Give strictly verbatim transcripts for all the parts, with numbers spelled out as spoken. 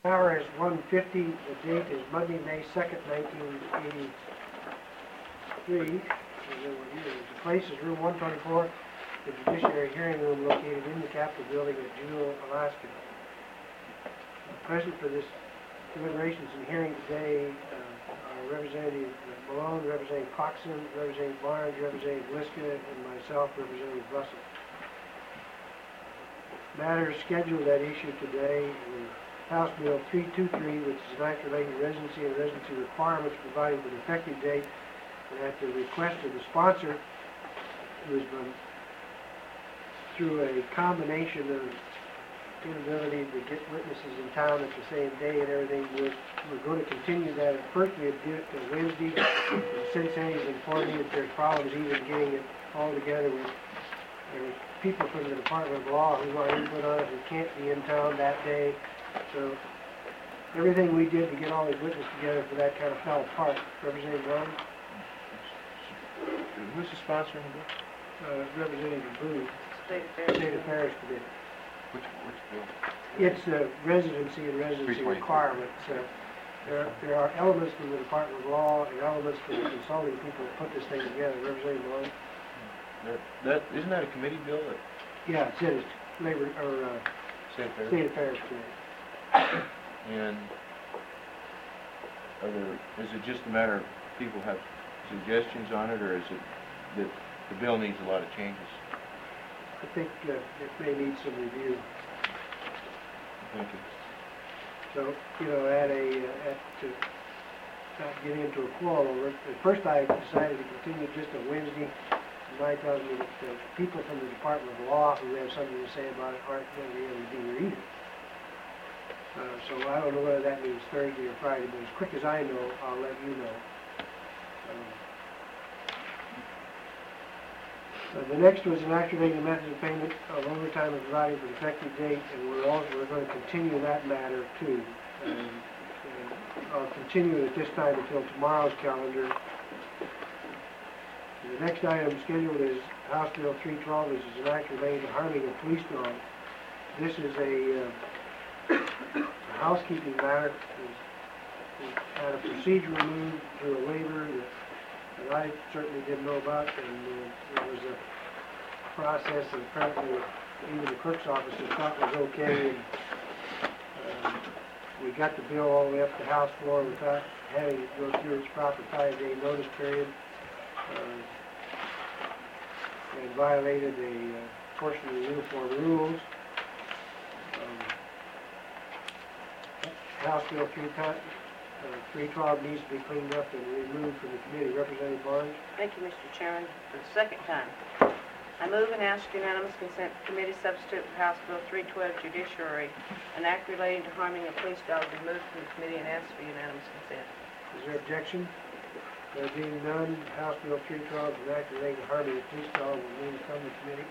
Hour is one fifty, the date is Monday, May second, nineteen eighty-three. The place is room one twenty-four, the Judiciary Hearing Room located in the Capitol Building at Juneau, Alaska. Present for this deliberations and hearing today uh, are Representative Malone, Representative Coxon, Representative Barnes, Representative Liska, and myself, Representative Russell. Matters scheduled at issue today is House Bill three twenty-three, which is an act relating to residency and residency requirements providing for the effective date, and at the request of the sponsor, who has been through a combination of inability to get witnesses in town at the same day and everything. We're, we're going to continue that. At first we had did it to Wednesday. The city has informed me that there's problems even getting it all together. We, there's people from the Department of Law who want input on it who can't be in town that day. So everything we did to get all these witnesses together for that kind of fell apart. Representative Brown? Who's the sponsor in the bill? Uh, Representative Booth, State Affairs, State Affairs Committee. Which, which bill? It's the residency and residency requirements. Uh, there, there are elements from the Department of Law and elements from the consulting people that put this thing together. Representative Malone? That, that, isn't that a committee bill? That Yeah, it says Labor, or uh, State Affairs? State Affairs Committee. And are there, is it just a matter of people have suggestions on it, or is it that the bill needs a lot of changes? I think uh, it may need some review. Thank you. So, you know, at a, uh, at, to not get into a quarrel over it, at first I decided to continue just on Wednesday. And I tells me that the people from the Department of Law who have something to say about it aren't going to be able to be here either. Uh, so I don't know whether that means Thursday or Friday, but as quick as I know, I'll let you know. Um, Uh, the next was an activating method of payment of overtime and providing for the effective date, and we're also we're going to continue that matter too. And, and I'll continue it at this time until tomorrow's calendar. And the next item scheduled is House Bill three twelve, which is an act relating to harming a police dog. This is a, uh, a housekeeping matter. We had a procedure removed through a waiver that that I certainly didn't know about, and uh, it was a process that apparently even the clerk's office thought was okay. And, um, we got the bill all the way up to the House floor without having it go through its proper five-day notice period, uh, and violated a uh, portion of the uniform rules. Um, House Bill three times. Uh, three twelve needs to be cleaned up and removed from the committee. Representative Barnes? Thank you, Mister Chairman. For the second time, I move and ask unanimous consent to committee substitute for House Bill three twelve Judiciary, an act relating to harming a police dog, removed from the committee and ask for unanimous consent. Is there objection? There being none, House Bill three twelve, an act relating to harming a police dog, will move from the committee.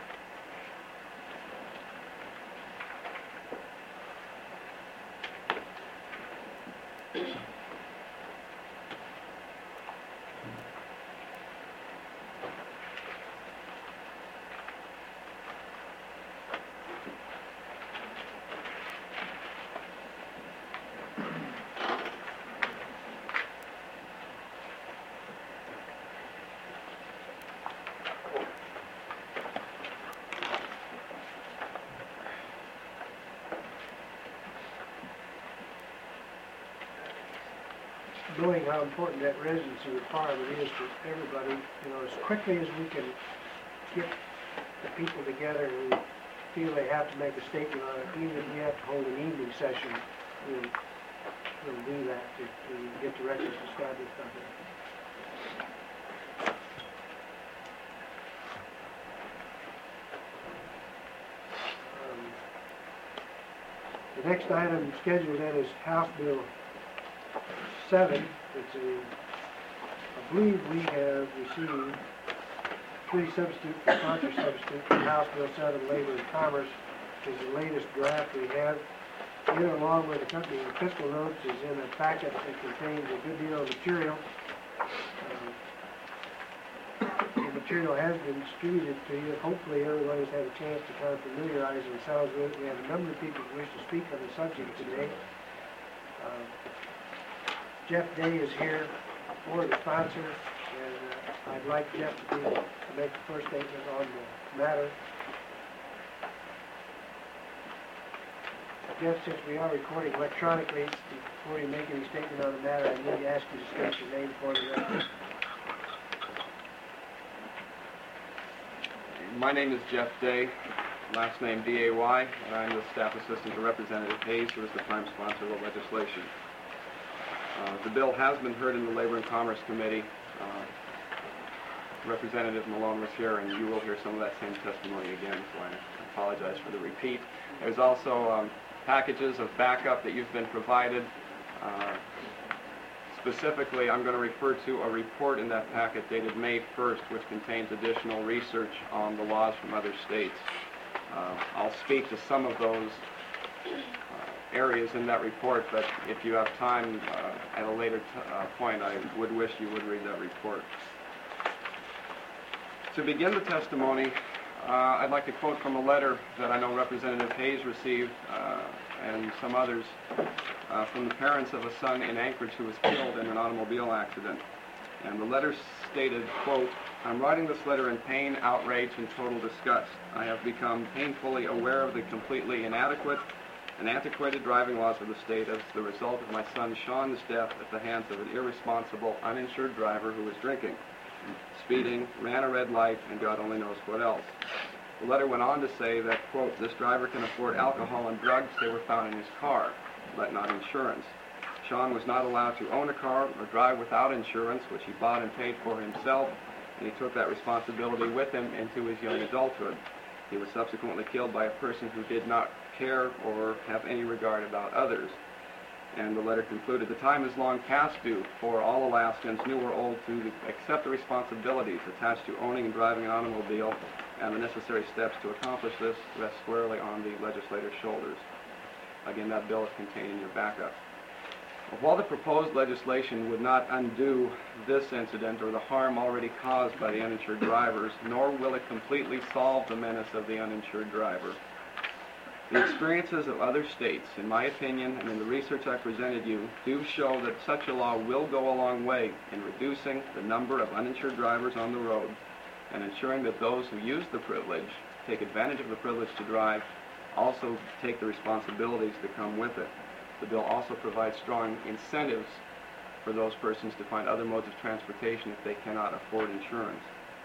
Knowing how important that residency requirement is for everybody, you know, as quickly as we can get the people together who feel they have to make a statement on it, even if we have to hold an evening session, we'll, we'll do that to, to get the records established on there. Um, the next item scheduled then is House Bill seven. It's a, I believe we have received three substitute for sponsor substitute for House Bill seven, Labor and Commerce, which is the latest draft we have. It, along with accompanying fiscal notes, is in a packet that contains a good deal of material. Uh, the material has been distributed to you. Hopefully everybody's had a chance to kind of familiarize themselves with it. We have a number of people who wish to speak on the subject today. Uh, Jeff Day is here for the sponsor, and uh, I'd like Jeff to, be, to make the first statement on the matter. Jeff, since we are recording electronically, before you make any statement on the matter, I need to ask you to state your name for the record. My name is Jeff Day, last name D A Y, and I'm the staff assistant to Representative Hayes, who is the prime sponsor of the legislation. Uh, the bill has been heard in the Labor and Commerce Committee. Uh, Representative Malone was here, and you will hear some of that same testimony again, so I apologize for the repeat. There's also um, packages of backup that you've been provided. Uh, specifically, I'm going to refer to a report in that packet dated May first, which contains additional research on the laws from other states. Uh, I'll speak to some of those uh, areas in that report, but if you have time uh, at a later t uh, point, I would wish you would read that report. To begin the testimony, uh, I'd like to quote from a letter that I know Representative Hayes received uh, and some others uh, from the parents of a son in Anchorage who was killed in an automobile accident. And the letter stated, quote, "I'm writing this letter in pain, outrage, and total disgust. I have become painfully aware of the completely inadequate and antiquated driving laws of the state as the result of my son Sean's death at the hands of an irresponsible, uninsured driver who was drinking, speeding, ran a red light, and God only knows what else." The letter went on to say that, quote, "This driver can afford alcohol and drugs. They were found in his car, but not insurance. Sean was not allowed to own a car or drive without insurance, which he bought and paid for himself, and he took that responsibility with him into his young adulthood. He was subsequently killed by a person who did not care or have any regard about others." And the letter concluded, "The time is long past due for all Alaskans, new or old, to accept the responsibilities attached to owning and driving an automobile, and the necessary steps to accomplish this rest squarely on the legislator's shoulders." Again, that bill is contained in your backup. While the proposed legislation would not undo this incident or the harm already caused by the uninsured drivers, nor will it completely solve the menace of the uninsured driver, the experiences of other states, in my opinion, and in the research I presented you, do show that such a law will go a long way in reducing the number of uninsured drivers on the road and ensuring that those who use the privilege, take advantage of the privilege to drive, also take the responsibilities that come with it. The bill also provides strong incentives for those persons to find other modes of transportation if they cannot afford insurance.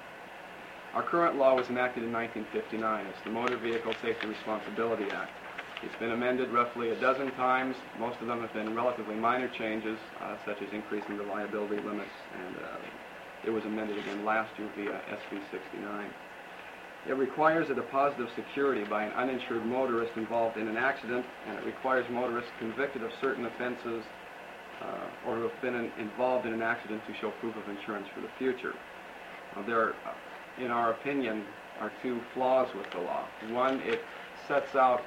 Our current law was enacted in nineteen fifty-nine. It's the Motor Vehicle Safety Responsibility Act. It's been amended roughly a dozen times. Most of them have been relatively minor changes, uh, such as increasing the liability limits, and uh, it was amended again last year via S B sixty-nine. It requires a deposit of security by an uninsured motorist involved in an accident, and it requires motorists convicted of certain offenses uh, or who have been in, involved in an accident to show proof of insurance for the future. Uh, there are, in our opinion, are two flaws with the law. One, it sets out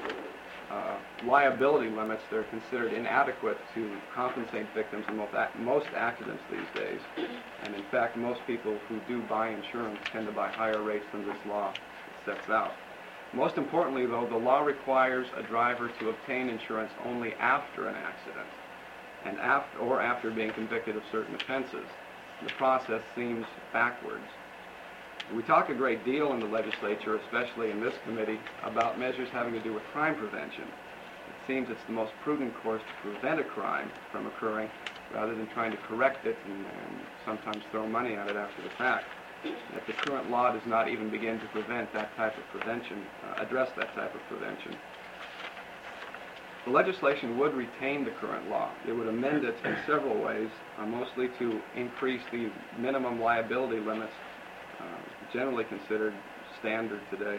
uh, liability limits that are considered inadequate to compensate victims in most, most accidents these days. And in fact, most people who do buy insurance tend to buy higher rates than this law sets out. Most importantly, though, the law requires a driver to obtain insurance only after an accident and after, or after being convicted of certain offenses. The process seems backwards. We talk a great deal in the legislature, especially in this committee, about measures having to do with crime prevention. It seems it's the most prudent course to prevent a crime from occurring rather than trying to correct it and, and sometimes throw money at it after the fact. That the current law does not even begin to prevent that type of prevention, uh, address that type of prevention. The legislation would retain the current law. It would amend it in several ways, uh, mostly to increase the minimum liability limits Uh, generally considered standard today.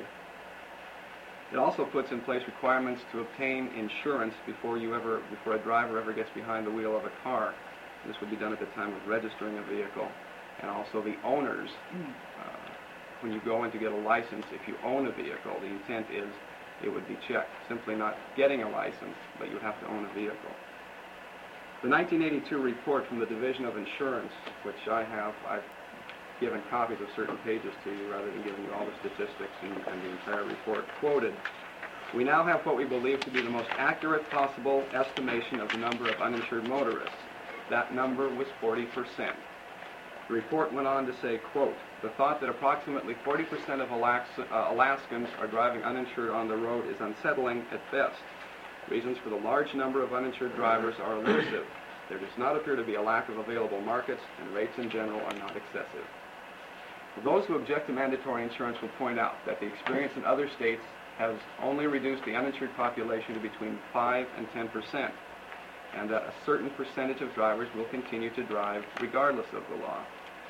It also puts in place requirements to obtain insurance before you ever, before a driver ever gets behind the wheel of a car. This would be done at the time of registering a vehicle, and also the owners. Uh, when you go in to get a license, if you own a vehicle, the intent is it would be checked. Simply not getting a license, but you have to own a vehicle. The nineteen eighty-two report from the Division of Insurance, which I have, I've given copies of certain pages to you rather than giving you all the statistics and, and the entire report, quoted We now have what we believe to be the most accurate possible estimation of the number of uninsured motorists. That number was forty percent. The report went on to say, quote, "The thought that approximately forty percent of Alax uh, Alaskans are driving uninsured on the road is unsettling at best. Reasons for the large number of uninsured drivers are elusive. There does not appear to be a lack of available markets, and rates in general are not excessive." Those who object to mandatory insurance will point out that the experience in other states has only reduced the uninsured population to between five and ten percent, and that a certain percentage of drivers will continue to drive regardless of the law.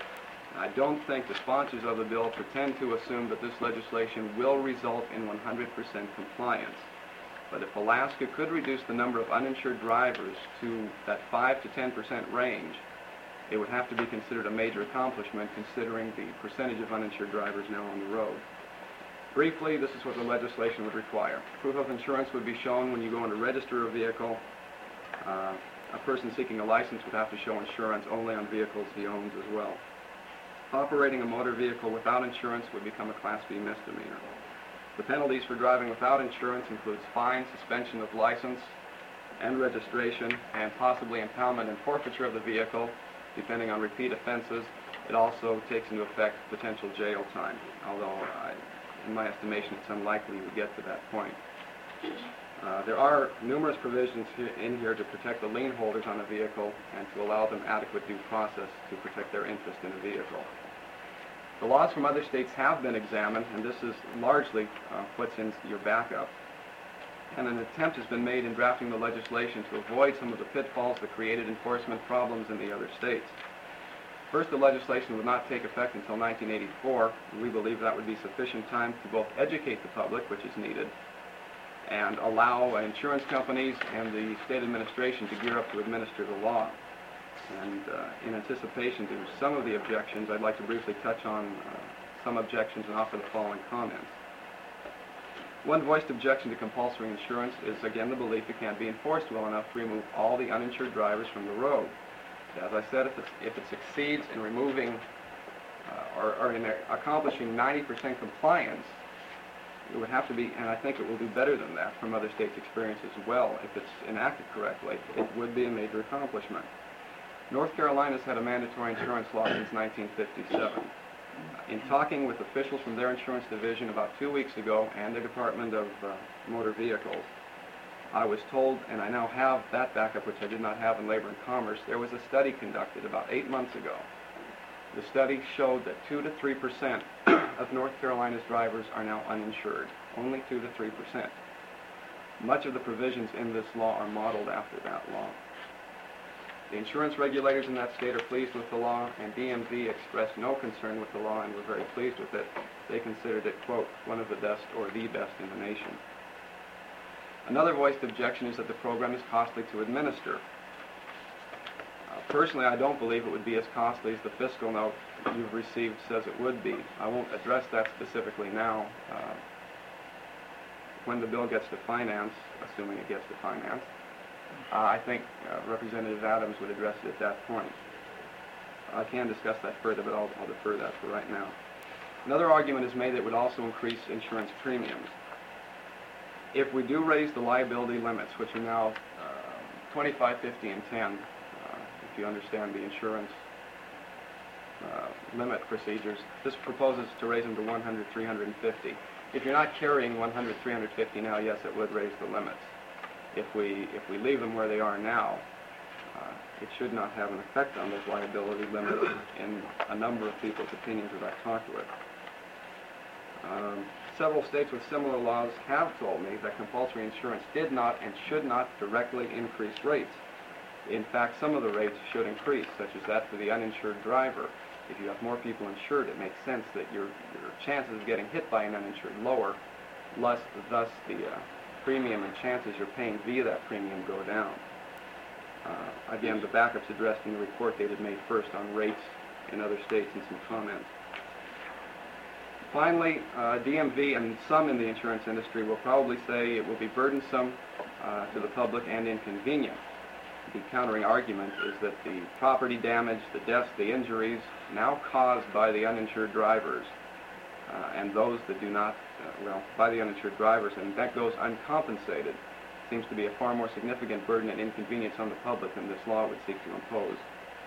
I don't think the sponsors of the bill pretend to assume that this legislation will result in one hundred percent compliance. But if Alaska could reduce the number of uninsured drivers to that five to ten percent range, it would have to be considered a major accomplishment considering the percentage of uninsured drivers now on the road. Briefly, this is what the legislation would require. Proof of insurance would be shown when you go in to register a vehicle. Uh, a person seeking a license would have to show insurance only on vehicles he owns as well. Operating a motor vehicle without insurance would become a Class B misdemeanor. The penalties for driving without insurance includes fine, suspension of license and registration, and possibly impoundment and forfeiture of the vehicle, depending on repeat offenses. It also takes into effect potential jail time, although I, in my estimation it's unlikely we get to that point. Uh, there are numerous provisions here, in here to protect the lien holders on a vehicle and to allow them adequate due process to protect their interest in a vehicle. The laws from other states have been examined, and this is largely uh, what's in your backup. And an attempt has been made in drafting the legislation to avoid some of the pitfalls that created enforcement problems in the other states. First, the legislation would not take effect until nineteen eighty-four, and we believe that would be sufficient time to both educate the public, which is needed, and allow insurance companies and the state administration to gear up to administer the law. And uh, in anticipation to some of the objections, I'd like to briefly touch on uh, some objections and offer the following comments. One voiced objection to compulsory insurance is, again, the belief it can't be enforced well enough to remove all the uninsured drivers from the road. As I said, if, it's, if it succeeds in removing uh, or, or in accomplishing ninety percent compliance, it would have to be, and I think it will do better than that from other states' experience as well. If it's enacted correctly, it would be a major accomplishment. North Carolina's had a mandatory insurance law since nineteen fifty-seven. In talking with officials from their insurance division about two weeks ago and the Department of uh, Motor Vehicles, I was told, and I now have that backup, which I did not have in Labor and Commerce, there was a study conducted about eight months ago. The study showed that two to three percent of North Carolina's drivers are now uninsured. Only two to three percent. Much of the provisions in this law are modeled after that law. The insurance regulators in that state are pleased with the law, and D M V expressed no concern with the law and were very pleased with it. They considered it, quote, one of the best or the best in the nation. Another voiced objection is that the program is costly to administer. Uh, personally, I don't believe it would be as costly as the fiscal note you've received says it would be. I won't address that specifically now. Uh, when the bill gets to finance, assuming it gets to finance, uh, I think uh, Representative Adams would address it at that point. I can discuss that further, but I'll, I'll defer that for right now. Another argument is made that it would also increase insurance premiums. If we do raise the liability limits, which are now uh, twenty-five, fifty, and ten, uh, if you understand the insurance uh, limit procedures, this proposes to raise them to one hundred, three hundred fifty. If you're not carrying one hundred, three hundred fifty now, yes, it would raise the limits. If we, if we leave them where they are now, uh, it should not have an effect on those liability limits in a number of people's opinions that I've talked with. Um, several states with similar laws have told me that compulsory insurance did not and should not directly increase rates. In fact, some of the rates should increase, such as that for the uninsured driver. If you have more people insured, it makes sense that your, your chances of getting hit by an uninsured lower, less, thus the uh, premium and chances you're paying via that premium go down. Uh, again, the backup's addressed in the report dated May first on rates in other states and some comments. Finally, uh, D M V and some in the insurance industry will probably say it will be burdensome uh, to the public and inconvenient. The countering argument is that the property damage, the deaths, the injuries now caused by the uninsured drivers uh, and those that do not well, by the uninsured drivers, and that goes uncompensated. Seems to be a far more significant burden and inconvenience on the public than this law would seek to impose.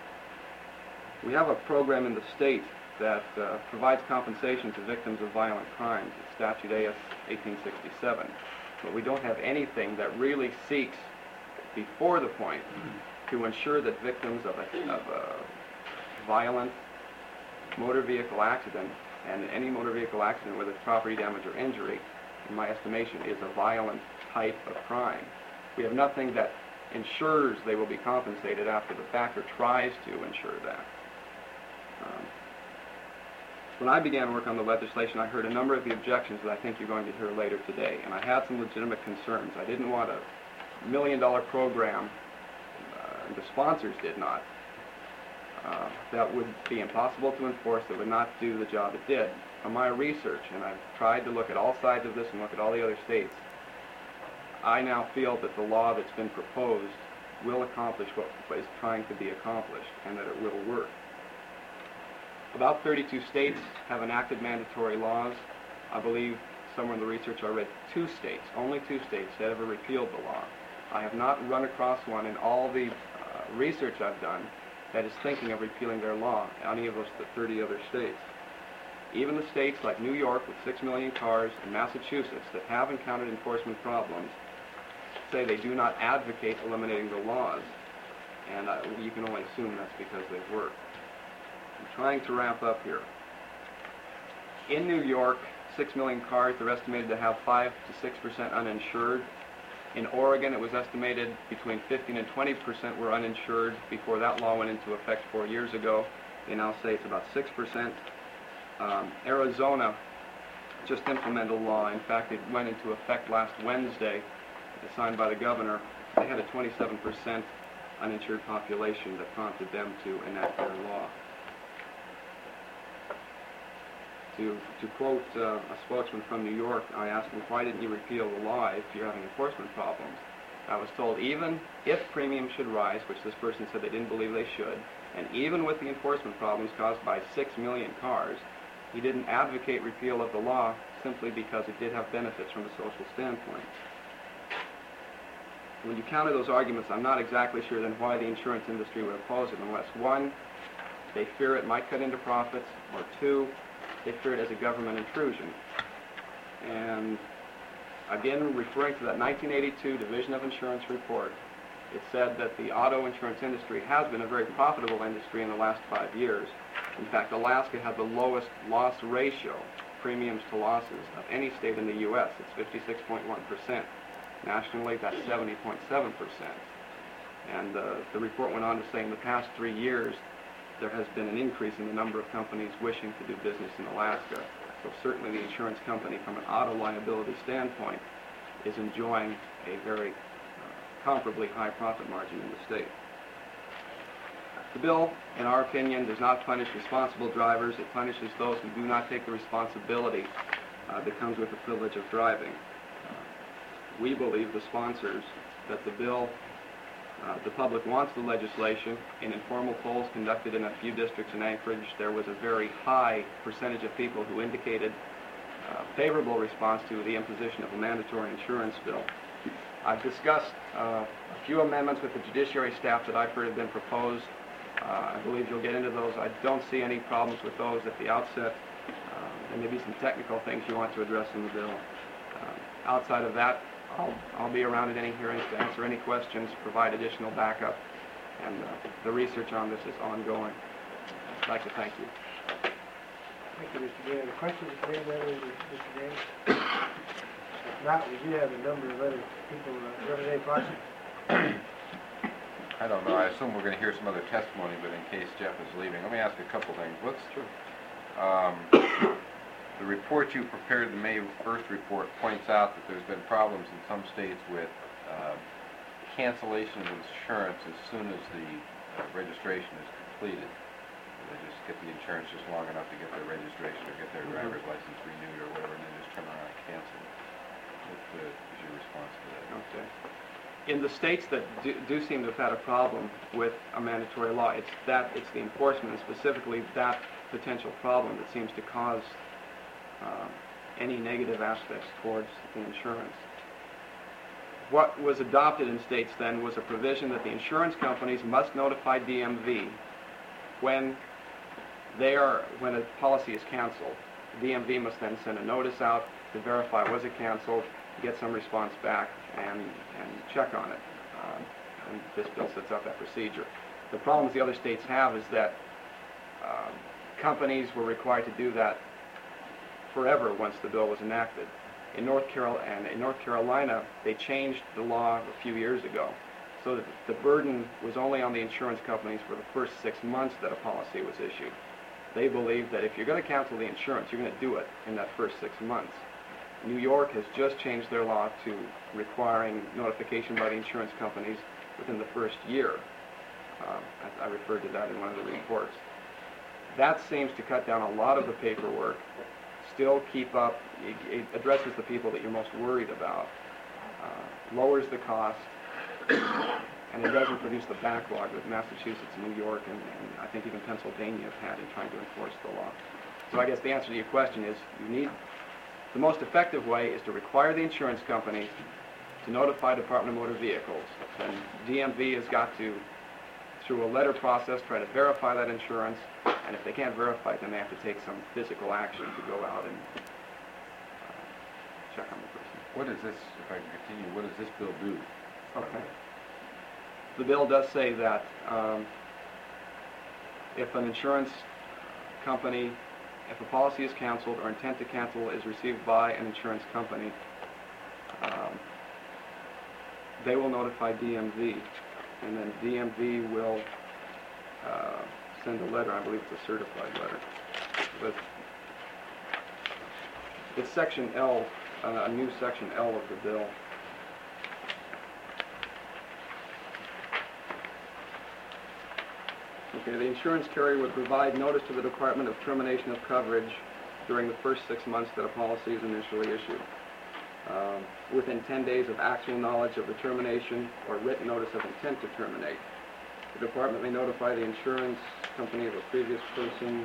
We have a program in the state that uh, provides compensation to victims of violent crimes. It's Statute A S eighteen sixty-seven. But we don't have anything that really seeks, before the point, to ensure that victims of a, of a violent motor vehicle accident, and any motor vehicle accident whether it's property damage or injury, in my estimation, is a violent type of crime. We have nothing that ensures they will be compensated after the fact or tries to ensure that. Um, when I began work on the legislation, I heard a number of the objections that I think you're going to hear later today, and I had some legitimate concerns. I didn't want a million-dollar program, uh, and the sponsors did not, uh, that would be impossible to enforce, that would not do the job it did. From my research, and I've tried to look at all sides of this and look at all the other states, I now feel that the law that's been proposed will accomplish what is trying to be accomplished, and that it will work. About thirty-two states have enacted mandatory laws. I believe somewhere in the research I read two states, only two states, that ever repealed the law. I have not run across one in all the uh, research I've done that is thinking of repealing their law, any of those thirty other states. Even the states like New York with six million cars and Massachusetts that have encountered enforcement problems say they do not advocate eliminating the laws, and uh, you can only assume that's because they work. I'm trying to wrap up here. In New York, six million cars, they're estimated to have five to six percent uninsured. In Oregon, it was estimated between fifteen and twenty percent were uninsured before that law went into effect four years ago. They now say it's about six percent. Um, Arizona just implemented a law. In fact, it went into effect last Wednesday, signed by the governor. They had a twenty-seven percent uninsured population that prompted them to enact their law. To, to quote uh, a spokesman from New York, I asked him, why didn't you repeal the law if you're having enforcement problems? I was told even if premiums should rise, which this person said they didn't believe they should, and even with the enforcement problems caused by six million cars, he didn't advocate repeal of the law simply because it did have benefits from a social standpoint. When you counter those arguments, I'm not exactly sure then why the insurance industry would oppose it unless, one, they fear it might cut into profits, or two, they fear it as a government intrusion. And again, referring to that nineteen eighty-two Division of Insurance report, it said that the auto insurance industry has been a very profitable industry in the last five years. In fact, Alaska had the lowest loss ratio, premiums to losses, of any state in the U S It's fifty-six point one percent. Nationally, that's seventy point seven percent. And uh, the report went on to say in the past three years, there has been an increase in the number of companies wishing to do business in Alaska. So certainly the insurance company, from an auto liability standpoint, is enjoying a very uh, comparably high profit margin in the state. The bill, in our opinion, does not punish responsible drivers. It punishes those who do not take the responsibility uh, that comes with the privilege of driving. Uh, we believe, the sponsors, that the bill, uh, the public wants the legislation. In informal polls conducted in a few districts in Anchorage, there was a very high percentage of people who indicated uh, favorable response to the imposition of a mandatory insurance bill. I've discussed uh, a few amendments with the judiciary staff that I've heard have been proposed. Uh, I believe you'll get into those. I don't see any problems with those at the outset. Uh, there may be some technical things you want to address in the bill. Uh, outside of that, I'll, I'll be around at any hearings to answer any questions, provide additional backup, and uh, the research on this is ongoing. I'd like to thank you. Thank you, Mister Gray. Any questions for Mister Gray? If not, we do have a number of other people. Uh, Representative Foxy. I don't know. I assume we're going to hear some other testimony, but in case Jeff is leaving, let me ask a couple things. What's true? Um, the report you prepared, the May first report, points out that there's been problems in some states with uh, cancellation of insurance as soon as the uh, registration is completed. They just get the insurance just long enough to get their registration or get their driver's license renewed or whatever, and then just turn around and cancel it. What uh, is your response to that? Okay. In the states that do, do seem to have had a problem with a mandatory law, it's that it's the enforcement, and specifically that potential problem that seems to cause uh, any negative aspects towards the insurance. What was adopted in states then was a provision that the insurance companies must notify D M V when they are when a policy is canceled. D M V must then send a notice out to verify was it canceled, get some response back, and and check on it. Um, and this bill sets out that procedure. The problems the other states have is that um, companies were required to do that forever once the bill was enacted. In North Carolina, and in North Carolina, they changed the law a few years ago, so that the burden was only on the insurance companies for the first six months that a policy was issued. They believe that if you're going to cancel the insurance, you're going to do it in that first six months. New York has just changed their law to requiring notification by the insurance companies within the first year. Um, I, I referred to that in one of the reports. That seems to cut down a lot of the paperwork, still keep up, it, it addresses the people that you're most worried about, uh, lowers the cost, and it doesn't produce the backlog that Massachusetts, New York, and, and I think even Pennsylvania have had in trying to enforce the law. So I guess the answer to your question is you need, the most effective way is to require the insurance companies to notify Department of Motor Vehicles. Then D M V has got to, through a letter process, try to verify that insurance, and if they can't verify it, then they have to take some physical action to go out and uh, check on the person. What is this, if I can continue, what does this bill do? Okay. The bill does say that um, if an insurance company, if a policy is canceled or intent to cancel is received by an insurance company, um, they will notify D M V, and then D M V will uh, send a letter, I believe it's a certified letter, but it's section L, uh, a new section L of the bill. Okay, the insurance carrier would provide notice to the Department of termination of coverage during the first six months that a policy is initially issued. Um, within ten days of actual knowledge of the termination or written notice of intent to terminate. The department may notify the insurance company of a previous person.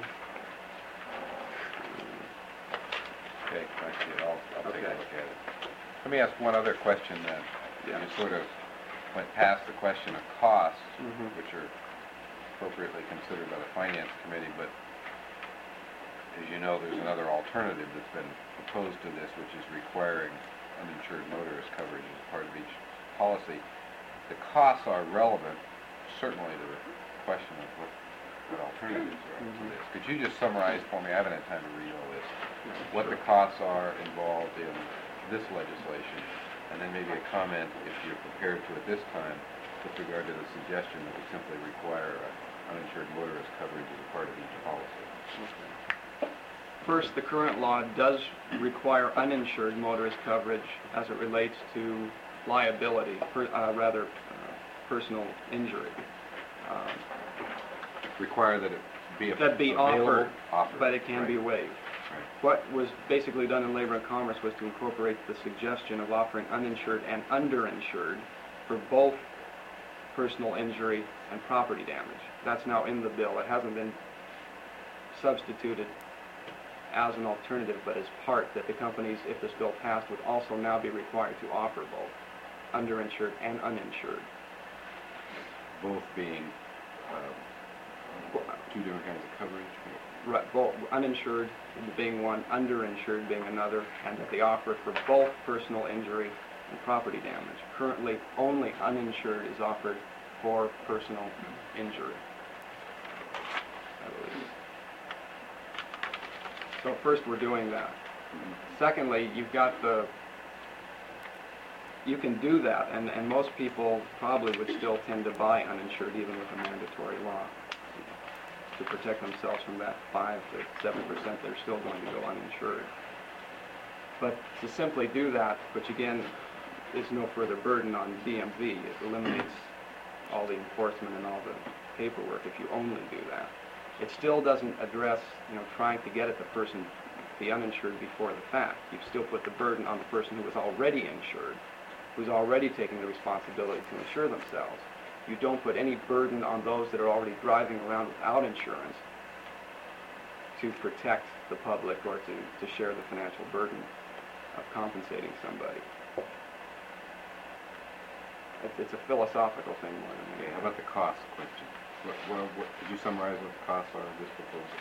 Okay, I see it. I'll, I'll take a Okay. look at it. Let me ask one other question then. Yeah. You sort of went past the question of costs, Mhm. which are appropriately considered by the Finance Committee, but as you know, there's another alternative that's been proposed to this, which is requiring uninsured motorist coverage as part of each policy. The costs are relevant, certainly, to the question of what, what alternatives are to Mhm. this. Could you just summarize for me, I haven't had time to read all this, what the costs are involved in this legislation, and then maybe a comment, if you're prepared to at this time, with regard to the suggestion that we simply require uh, uninsured motorist coverage as a part of each policy. First, the current law does require uninsured motorist coverage as it relates to liability, per, uh, rather uh, personal injury. Um, Require that it be a- that be available, offered, offered, but it can right, be waived. right. What was basically done in Labor and Commerce was to incorporate the suggestion of offering uninsured and underinsured for both personal injury and property damage. That's now in the bill. It hasn't been substituted as an alternative, but as part that the companies, if this bill passed, would also now be required to offer both underinsured and uninsured. Both being uh, two different kinds of coverage. Right, both uninsured being one, underinsured being another, and that they offer it for both personal injury and property damage. Currently, only uninsured is offered for personal injury, I believe. So first, we're doing that. Secondly, you've got the, you can do that, and, and most people probably would still tend to buy uninsured even with a mandatory law to protect themselves from that five to seven percent they're still going to go uninsured. But to simply do that, which again is no further burden on D M V, it eliminates all the enforcement and all the paperwork if you only do that. It still doesn't address, you know, trying to get at the person, the uninsured before the fact. You've still put the burden on the person who is already insured, who's already taking the responsibility to insure themselves. You don't put any burden on those that are already driving around without insurance to protect the public or to, to share the financial burden of compensating somebody. It's, it's a philosophical thing more than Okay, anything. how about the cost question? What, what, what, could you summarize what the costs are of this proposal?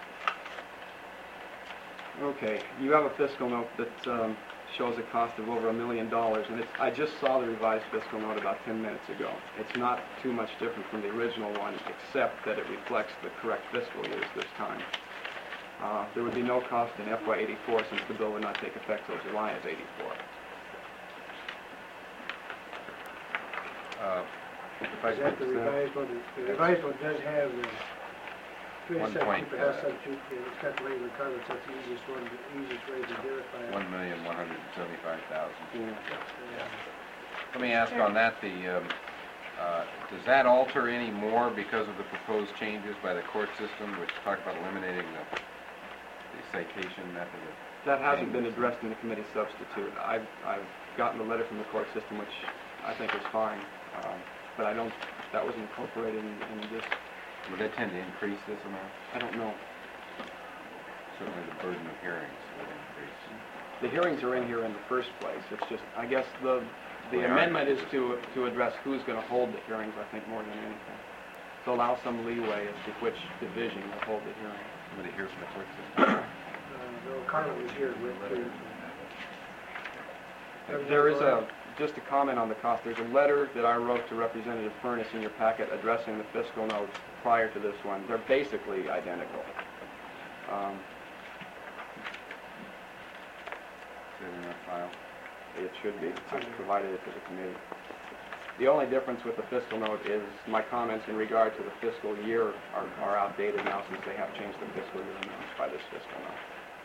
Okay, you have a fiscal note that um, shows a cost of over a million dollars, and it's, I just saw the revised fiscal note about ten minutes ago. It's not too much different from the original one, except that it reflects the correct fiscal years this time. Uh, there would be no cost in F Y eighty-four since the bill would not take effect till July of eighty-four. Uh, if I Is that the could, revised one? The revised one does have the three One substitute, point, but has uh, substitute, yeah, it's got the labor requirements, that's the easiest one, the easiest way to verify it. one million, one hundred and seventy-five thousand. Yeah. Let me ask on that, the, um, uh, does that alter any more because of the proposed changes by the court system, which talk about eliminating the, the citation method of... That hasn't been addressed in the committee substitute. I've, I've gotten the letter from the court system, which I think is fine, um, but I don't, that was incorporated in, in this. Would that tend to increase this amount? I don't know. Certainly the burden of hearings would increase. The hearings are in here in the first place. It's just, I guess the, the Well, they are. amendment is to, to address who's going to hold the hearings, I think, more than anything. To allow some leeway as to which division will hold the hearing. Somebody here from the court system? Uh, no, Carla was here with the... There is a, just a comment on the cost. There's a letter that I wrote to Representative Furness in your packet addressing the fiscal notes prior to this one. They're basically identical. Um, Is it in that file? It should be. I provided it to the committee. The only difference with the fiscal note is my comments in regard to the fiscal year are, are outdated now since they have changed the fiscal year amounts by this fiscal note.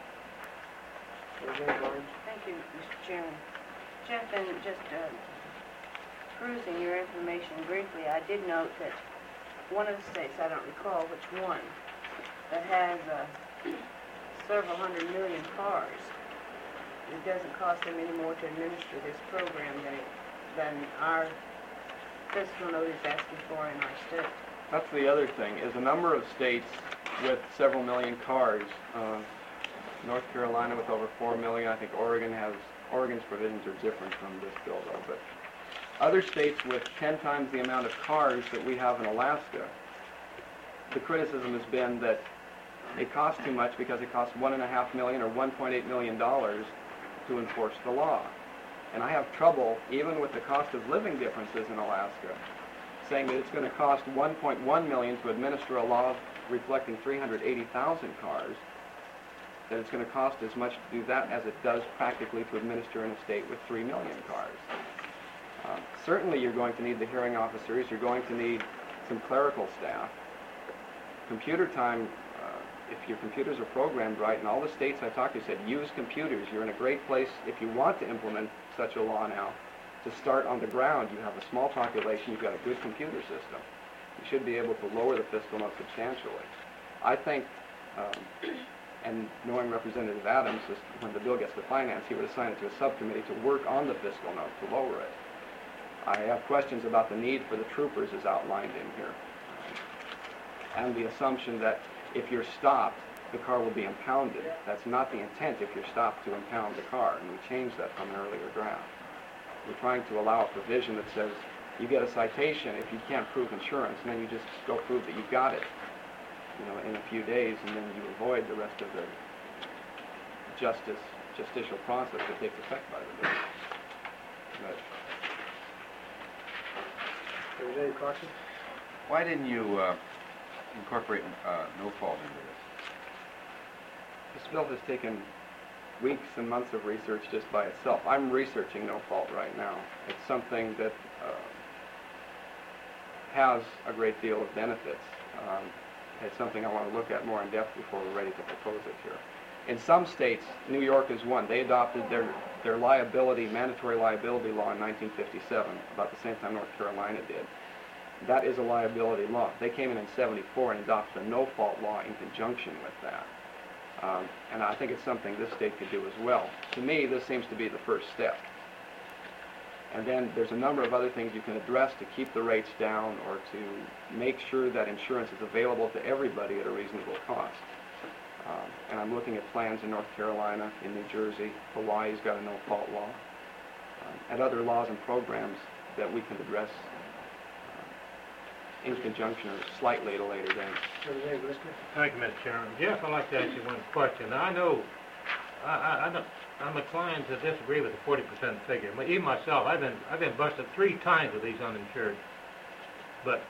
Thank you, Mister Chairman. Jeff, in just uh, perusing your information briefly, I did note that one of the states, I don't recall which one, that has uh, several hundred million cars, it doesn't cost them any more to administer this program than, it, than our fiscal note is asking for in our state. That's the other thing, is a number of states with several million cars, uh, North Carolina with over four million, I think Oregon has, Oregon's provisions are different from this bill though, but other states with ten times the amount of cars that we have in Alaska, the criticism has been that it costs too much because it costs one and a half million or one point eight million dollars to enforce the law. And I have trouble, even with the cost of living differences in Alaska, saying that it's going to cost one point one million dollars to administer a law reflecting three hundred eighty thousand cars, that it's going to cost as much to do that as it does practically to administer in a state with three million cars. Uh, certainly you're going to need the hearing officers, you're going to need some clerical staff. Computer time, uh, if your computers are programmed right, and all the states I talked to said use computers. You're in a great place if you want to implement such a law now to start on the ground. You have a small population, you've got a good computer system. You should be able to lower the fiscal note substantially. I think, um, and knowing Representative Adams, is when the bill gets to finance, he would assign it to a subcommittee to work on the fiscal note to lower it. I have questions about the need for the troopers as outlined in here, and the assumption that if you're stopped, the car will be impounded. That's not the intent if you're stopped to impound the car, and we changed that from an earlier draft. We're trying to allow a provision that says you get a citation if you can't prove insurance, and then you just go prove that you got it, you know, in a few days, and then you avoid the rest of the justice, justicial process that takes effect by the bill. But Is there any questions? Why didn't you uh, incorporate uh, no fault into this? this bill has taken weeks and months of research just by itself. I'm researching no fault right now. It's something that uh, has a great deal of benefits. Um, it's something I want to look at more in depth before we're ready to propose it here. In some states, New York is one. They adopted their, their liability, mandatory liability law in nineteen fifty-seven, about the same time North Carolina did. That is a liability law. They came in in seventy-four and adopted a no-fault law in conjunction with that. Um, and I think it's something this state could do as well. To me, this seems to be the first step. And then there's a number of other things you can address to keep the rates down or to make sure that insurance is available to everybody at a reasonable cost. Uh, and I'm looking at plans in North Carolina, in New Jersey. Hawaii's got a no-fault law, uh, and other laws and programs that we can address uh, in conjunction or slightly at a later date. Representative Lister? Thank you, Mister Chairman. Jeff, I'd like to ask you one question. Now, I know, I, I, I don't, I'm inclined to disagree with the forty percent figure. My- Even myself, I've been, I've been busted three times with these uninsured. But,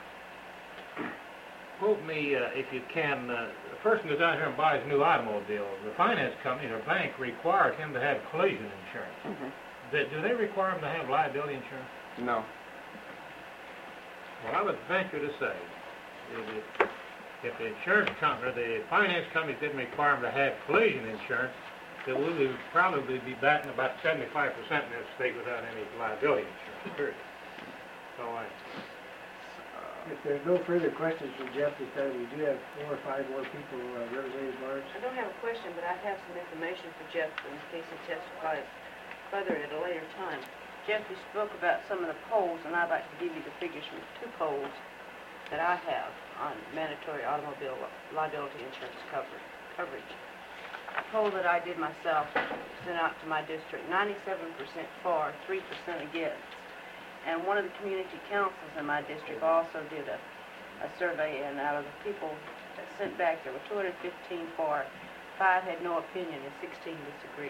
quote me, uh, if you can, uh, the person goes out here and buys a new automobile. The finance company or bank requires him to have collision insurance. Mm-hmm. Do, do they require him to have liability insurance? No. Well, I would venture to say, if, it, if the insurance company, or the finance companies didn't require them to have collision insurance, that we would probably be batting about seventy-five percent in this state without any liability insurance, period. So I, If there's no further questions from Jeff this time, we do have four or five more people, uh, Representative Lawrence. I don't have a question, but I have some information for Jeff in case he testifies further at a later time. Jeff, you spoke about some of the polls, and I'd like to give you the figures from two polls that I have on mandatory automobile li- liability insurance cover, coverage. A poll that I did myself, sent out to my district, ninety-seven percent for, three percent against. And one of the community councils in my district also did a, a survey, and out of the people that sent back, there were two hundred fifteen for, five had no opinion, and sixteen disagreed.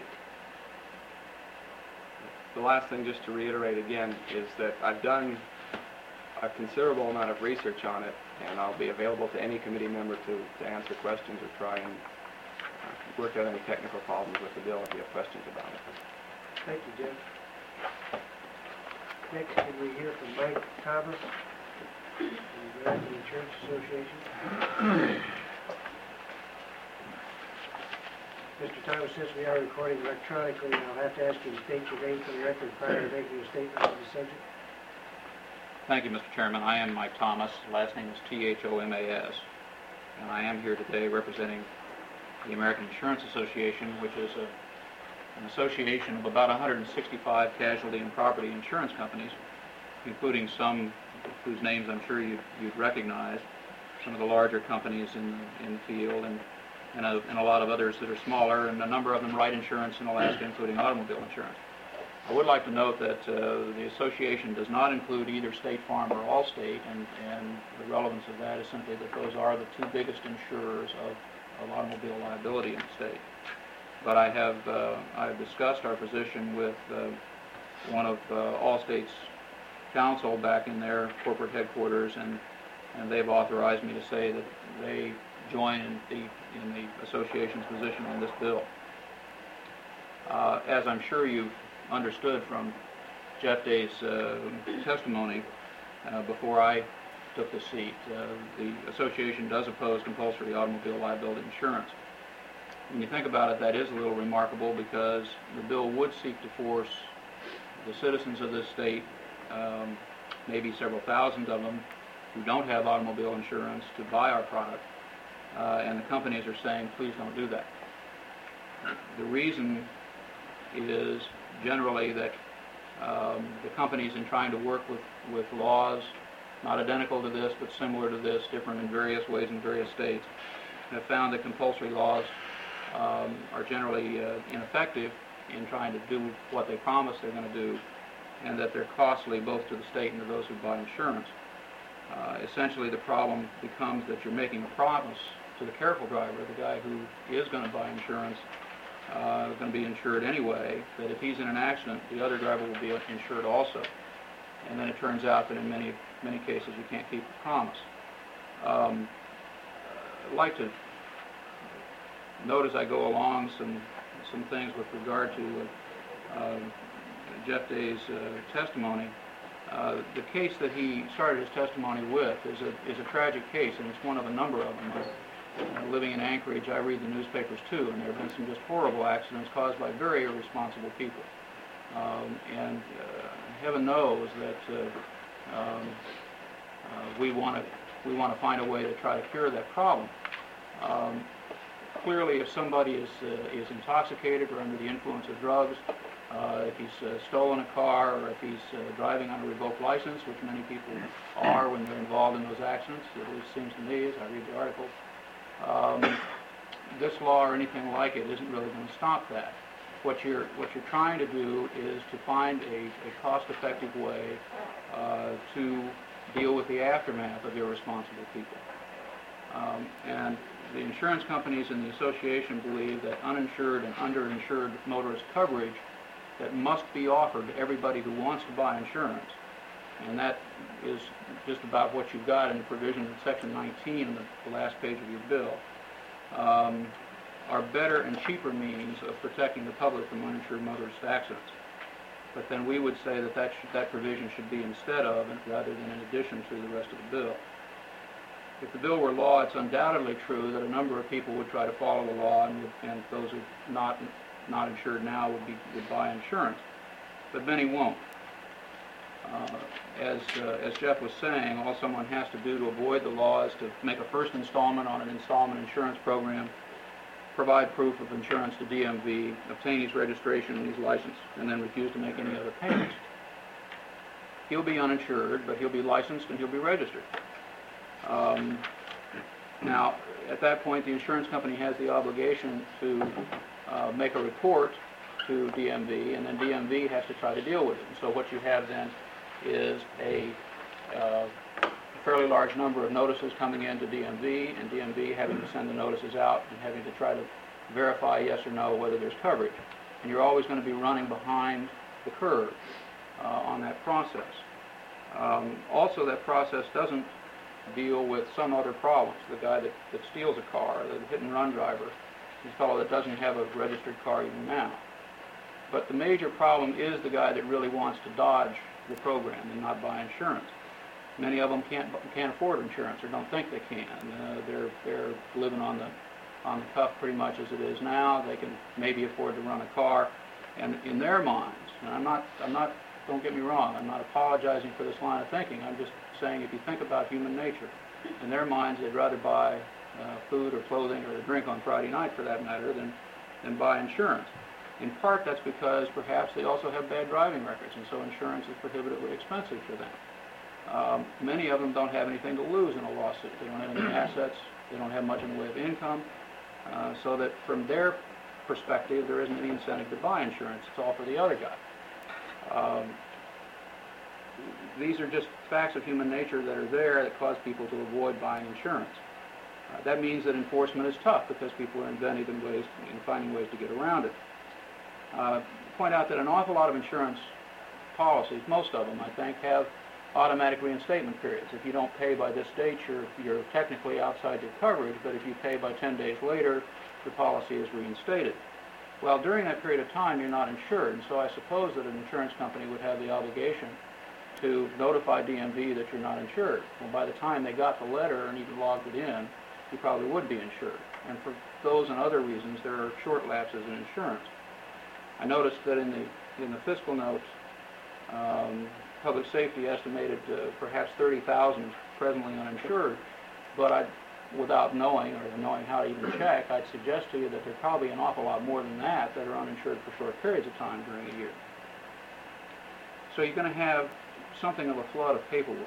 The last thing, just to reiterate again, is that I've done a considerable amount of research on it, and I'll be available to any committee member to, to answer questions or try and uh, work out any technical problems with the bill if you have questions about it. Thank you, Jeff. Next, can we hear from Mike Thomas, from the American Insurance Association? Mister Thomas, since we are recording electronically, I'll have to ask you to state your name for the record prior to making a statement on the subject. Thank you, Mister Chairman. I am Mike Thomas. Last name is T H O M A S. And I am here today representing the American Insurance Association, which is a, an association of about one hundred sixty-five casualty and property insurance companies, including some whose names I'm sure you'd, you'd recognize, some of the larger companies in the, in the field, and, and, a, and a lot of others that are smaller, and a number of them write insurance in Alaska, including automobile insurance. I would like to note that uh, the association does not include either State Farm or Allstate, and, and the relevance of that is simply that those are the two biggest insurers of, of automobile liability in the state. But I have uh, I've discussed our position with uh, one of uh, Allstate's counsel back in their corporate headquarters, and and they've authorized me to say that they join in the in the association's position on this bill. Uh, as I'm sure you've understood from Jeff Day's uh, testimony uh, before I took the seat, uh, the association does oppose compulsory automobile liability insurance. When you think about it, that is a little remarkable, because the bill would seek to force the citizens of this state, um, maybe several thousand of them, who don't have automobile insurance, to buy our product, uh, and the companies are saying, please don't do that. The reason is generally that um, the companies, in trying to work with, with laws not identical to this but similar to this, different in various ways in various states, have found that compulsory laws um, are generally uh, ineffective in trying to do what they promise they're going to do, and that they're costly both to the state and to those who buy insurance. Uh, essentially, the problem becomes that you're making a promise to the careful driver, the guy who is going to buy insurance, uh, going to be insured anyway, that if he's in an accident, the other driver will be insured also. And then it turns out that in many, many cases you can't keep the promise. Um, I'd like to note as I go along some, some things with regard to uh, uh, Jeff Day's uh, testimony. Uh, the case that he started his testimony with is a, is a tragic case, and it's one of a number of them. Uh, living in Anchorage, I read the newspapers too, and there have been some just horrible accidents caused by very irresponsible people. Um, and uh, heaven knows that uh, um, uh, we want to we want to find a way to try to cure that problem. Um, clearly, if somebody is uh, is intoxicated or under the influence of drugs, uh, if he's uh, stolen a car, or if he's uh, driving on a revoked license, which many people are when they're involved in those accidents, at least seems to me as I read the article, um, this law or anything like it isn't really going to stop that. What you're, what you're trying to do is to find a, a cost-effective way uh, to deal with the aftermath of irresponsible people. Um, and the insurance companies and the association believe that uninsured and underinsured motorist coverage that must be offered to everybody who wants to buy insurance, and that is just about what you've got in the provision in Section nineteen in the, the last page of your bill, um, are better and cheaper means of protecting the public from uninsured motorist accidents. But then we would say that that, should, that provision should be instead of, rather than in addition to, the rest of the bill. If the bill were law, it's undoubtedly true that a number of people would try to follow the law, and, would, and those who are not, not insured now would, be, would buy insurance. But many won't. Uh, as, uh, as Jeff was saying, all someone has to do to avoid the law is to make a first installment on an installment insurance program, provide proof of insurance to D M V, obtain his registration and his license, and then refuse to make any other payments. He'll be uninsured, but he'll be licensed and he'll be registered. Um, now, at that point, the insurance company has the obligation to uh, make a report to D M V, and then D M V has to try to deal with it. And so what you have then is a uh, fairly large number of notices coming in to D M V, and D M V having to send the notices out and having to try to verify yes or no whether there's coverage. And you're always going to be running behind the curve uh, on that process. Um, also, that process doesn't deal with some other problems. The guy that, that steals a car, the hit-and-run driver, is a fellow that doesn't have a registered car even now. But the major problem is the guy that really wants to dodge the program and not buy insurance. Many of them can't can't afford insurance or don't think they can. Uh, they're they're living on the on the cuff pretty much as it is now. They can maybe afford to run a car, and in their minds, and I'm not I'm not don't get me wrong, I'm not apologizing for this line of thinking. I'm just saying if you think about human nature, in their minds they'd rather buy uh, food or clothing or a drink on Friday night, for that matter, than than buy insurance. In part, that's because perhaps they also have bad driving records, and so insurance is prohibitively expensive for them. Um, many of them don't have anything to lose in a lawsuit. They don't have any assets. They don't have much in the way of income. Uh, so that from their perspective, there isn't any incentive to buy insurance. It's all for the other guy. Um, these are just facts of human nature that are there that cause people to avoid buying insurance. Uh, that means that enforcement is tough because people are inventive in ways, in finding ways to get around it. Uh, point out that an awful lot of insurance policies, most of them, I think, have automatic reinstatement periods. If you don't pay by this date, you're, you're technically outside your coverage, but if you pay by ten days later, the policy is reinstated. Well, during that period of time, you're not insured, and so I suppose that an insurance company would have the obligation to notify D M V that you're not insured. Well, by the time they got the letter and even logged it in, you probably would be insured. And for those and other reasons, there are short lapses in insurance. I noticed that in the in the fiscal notes, um, public safety estimated uh, perhaps thirty thousand presently uninsured, but I, without knowing or knowing how to even check, I'd suggest to you that there are probably an awful lot more than that that are uninsured for short periods of time during a year. So you're going to have something of a flood of paperwork.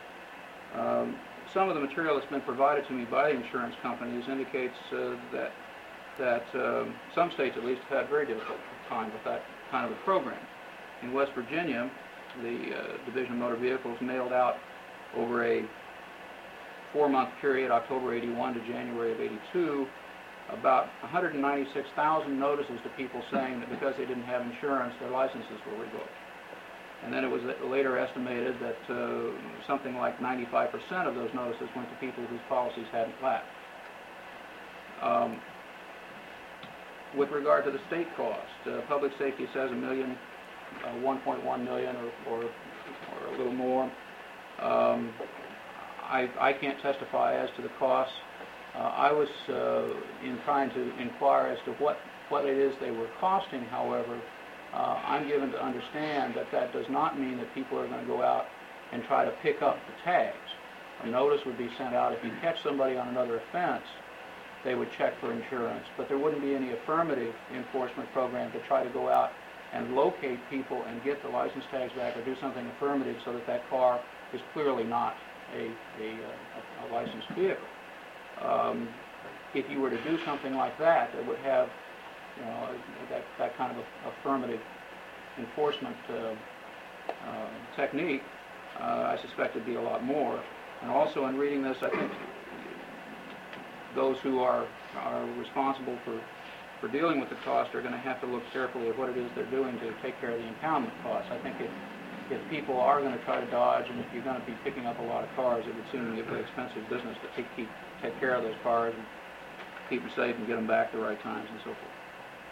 Um, some of the material that's been provided to me by the insurance companies indicates uh, that that um, some states at least have had very difficult time with that kind of a program. In West Virginia, the uh, Division of Motor Vehicles mailed out over a four-month period, October eighty-one to January of eighty-two, about one hundred ninety-six thousand notices to people saying that because they didn't have insurance, their licenses were revoked. And then it was later estimated that uh, something like ninety-five percent of those notices went to people whose policies hadn't lapsed. Um, with regard to the state cost, uh, public safety says a million, uh, one point one million or, or, or a little more. Um, I, I can't testify as to the costs. Uh, I was uh, in trying to inquire as to what, what it is they were costing, however. Uh, I'm given to understand that that does not mean that people are going to go out and try to pick up the tags. A notice would be sent out if you catch somebody on another offense, they would check for insurance, but there wouldn't be any affirmative enforcement program to try to go out and locate people and get the license tags back or do something affirmative so that that car is clearly not a, a, a, a licensed vehicle. Um, if you were to do something like that, that would have, you know, that, that kind of a affirmative enforcement uh, uh, technique, uh, I suspect it'd be a lot more. And also in reading this, I think those who are, are responsible for, for dealing with the cost are going to have to look carefully at what it is they're doing to take care of the impoundment costs. I think if, if people are going to try to dodge, and if you're going to be picking up a lot of cars, it would seem to be a very expensive business to take, keep, take care of those cars and keep them safe and get them back at the right times and so forth.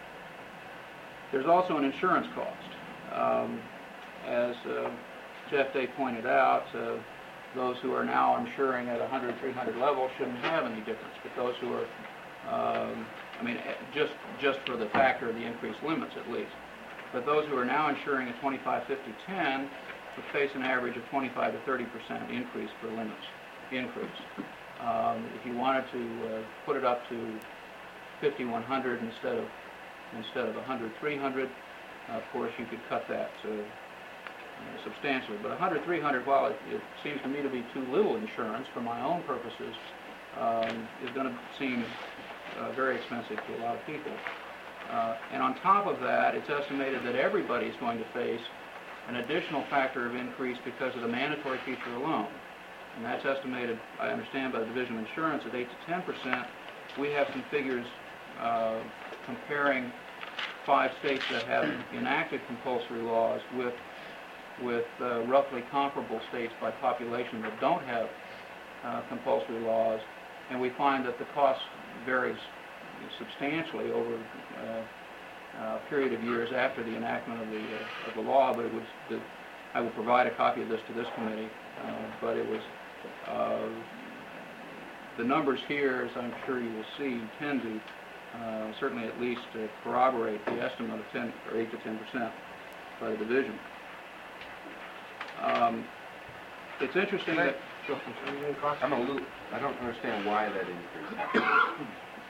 There's also an insurance cost. Um, as uh, Jeff Day pointed out, uh, those who are now insuring at one hundred, three hundred level shouldn't have any difference, but those who are, um, I mean, just just for the factor of the increased limits at least. But those who are now insuring at twenty-five, fifty, ten would face an average of twenty-five to thirty percent increase for limits increase. Um, if you wanted to uh, put it up to fifty-one hundred instead of instead of one hundred, three hundred, uh, of course you could cut that uh, uh, substantially. But one hundred, three hundred, while it, it seems to me to be too little insurance for my own purposes, um, is going to seem uh, very expensive to a lot of people. Uh, and on top of that, it's estimated that everybody is going to face an additional factor of increase because of the mandatory feature alone. And that's estimated, I understand, by the Division of Insurance at eight to ten percent. We have some figures uh, comparing five states that have enacted compulsory laws with with uh, roughly comparable states by population that don't have uh, compulsory laws, and we find that the cost varies substantially over uh, a period of years after the enactment of the uh, of the law. But it was the, I will provide a copy of this to this committee. Uh, but it was uh, the numbers here, as I'm sure you will see, tend to uh, certainly at least uh, corroborate the estimate of ten or eight to ten percent by the division. Um, it's interesting that. I'm a little. I don't understand why that increase.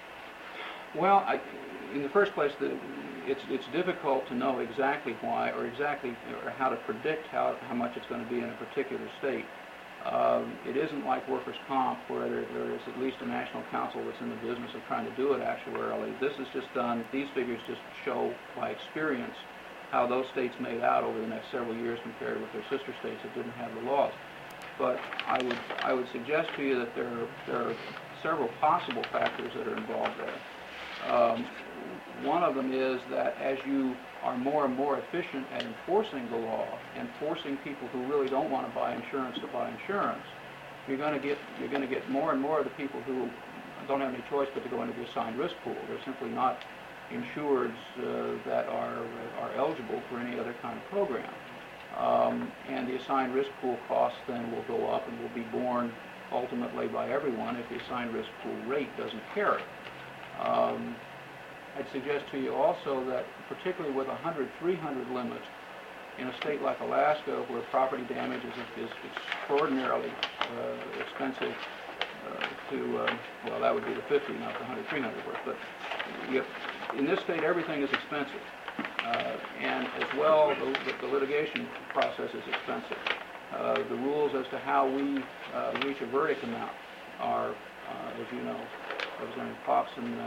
Well, I, in the first place, the, it's it's difficult to know exactly why or exactly or how to predict how how much it's going to be in a particular state. Um, it isn't like workers' comp, where there, there is at least a national council that's in the business of trying to do it actuarially. This is just done. These figures just show by experience how those states made out over the next several years compared with their sister states that didn't have the laws. But I would I would suggest to you that there are, there are several possible factors that are involved there. Um, one of them is that as you are more and more efficient at enforcing the law and forcing people who really don't want to buy insurance to buy insurance, you're going to get you're going to get more and more of the people who don't have any choice but to go into the assigned risk pool. They're simply not insureds uh, that are are eligible for any other kind of program. Um, and the assigned risk pool costs then will go up and will be borne ultimately by everyone if the assigned risk pool rate doesn't carry. Um, I'd suggest to you also that particularly with one hundred, three hundred limits in a state like Alaska where property damage is, is extraordinarily uh, expensive uh, to, uh, well, that would be the fifty, not the one hundred, three hundred worth, but you, in this state everything is expensive. Uh, and as well, the, the litigation process is expensive. Uh, the rules as to how we uh, reach a verdict amount are, uh, as you know, Representative Popson, uh,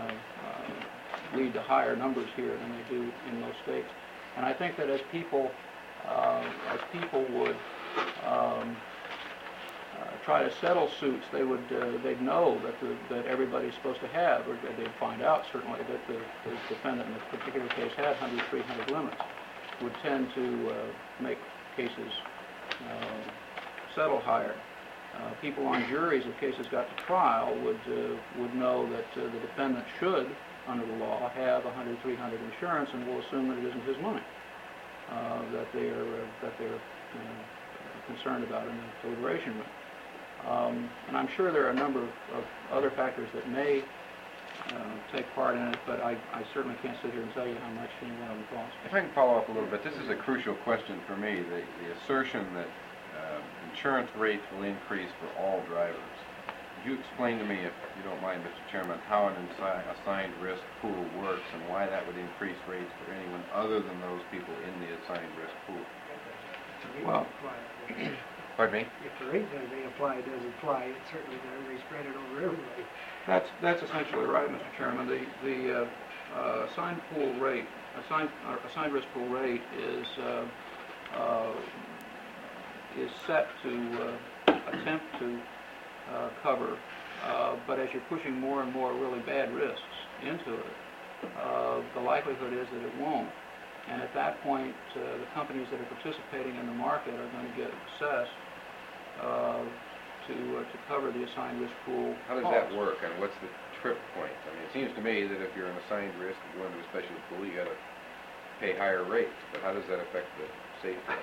uh, lead to higher numbers here than they do in most states. And I think that as people, uh, as people would um, uh, try to settle suits, they would uh, they'd know that the, that everybody's supposed to have, or they'd find out certainly that the, the defendant in this particular case had one hundred, three hundred limits, would tend to uh, make cases uh, settle higher. Uh, people on juries, if cases got to trial, would uh, would know that uh, the defendant should, under the law, have one hundred, three hundred insurance, and will assume that it isn't his money uh, that they are uh, that they're uh, concerned about in the deliberation room. Um, and I'm sure there are a number of, of other factors that may uh, take part in it, but I, I certainly can't sit here and tell you how much any one of them costs. If I can follow up a little bit, this is a crucial question for me. The, the assertion that uh, insurance rates will increase for all drivers. Could you explain to me, if you don't mind, Mister Chairman, how an assigned risk pool works and why that would increase rates for anyone other than those people in the assigned risk pool? Well, Pardon me? If the rate that may apply doesn't apply, it's certainly going to be spread it over everybody. That's, that's essentially right, Mister Chairman. The, the uh, uh, assigned pool rate, assigned, uh, assigned risk pool rate is, uh, uh, is set to uh, attempt to uh, cover, uh, but as you're pushing more and more really bad risks into it, uh, the likelihood is that it won't. And at that point, uh, the companies that are participating in the market are going to get assessed uh, to uh, to cover the assigned risk pool. How does costs. that work, and what's the trip point? I mean, it seems to me that if you're an assigned risk and go into a special pool, you gotta pay higher rates, but how does that affect the safety?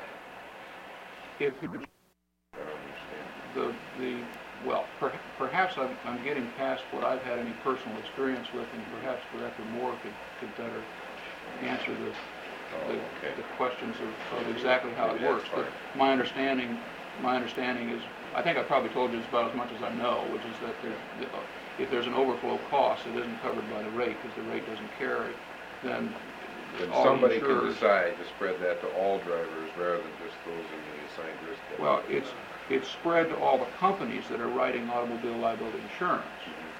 If I don't understand. the the well, per, perhaps I'm, I'm getting past what I've had any personal experience with, and perhaps Director Moore could, could better answer the Oh, the, okay. the questions of, of exactly how it Maybe works. that's But fine. my understanding, my understanding is, I think I probably told you about as much as I know, which is that there, that if there's an overflow cost that isn't covered by the rate because the rate doesn't carry, then Then all the somebody can insurers- decide to spread that to all drivers rather than just those in the assigned risk category. Well, it's it's spread to all the companies that are writing automobile liability insurance,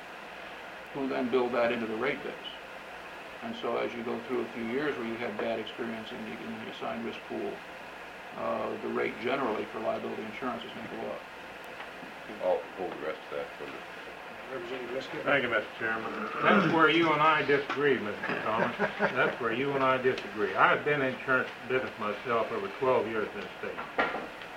who then build that into the rate base. And so as you go through a few years where you have bad experience in the, in the assigned risk pool, uh, the rate generally for liability insurance is going to go up. I'll hold the rest of that for the... Representative Liskett? Thank you, Mister Chairman. That's where you and I disagree, Mister Thomas. That's where you and I disagree. I've been in insurance business myself over twelve years in the state.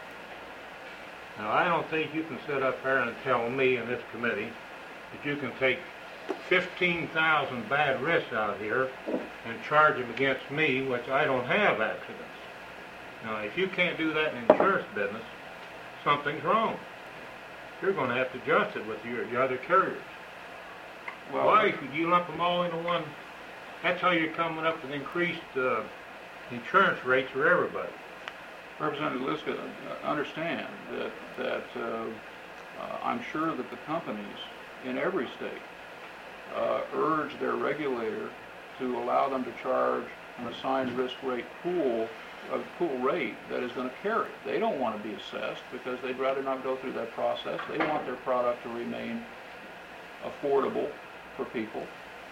Now, I don't think you can sit up there and tell me and this committee that you can take fifteen thousand bad risks out here and charge them against me, which I don't have accidents. Now, if you can't do that in insurance business, something's wrong. You're going to have to adjust it with your, your other carriers. Well, Why should you lump them all into one? That's how you're coming up with increased uh, insurance rates for everybody. Representative Liska, uh, understand that, that uh, uh, I'm sure that the companies in every state uh, urge their regulator to allow them to charge an assigned risk rate pool, a pool rate that is going to carry. They don't want to be assessed because they'd rather not go through that process. They want their product to remain affordable for people.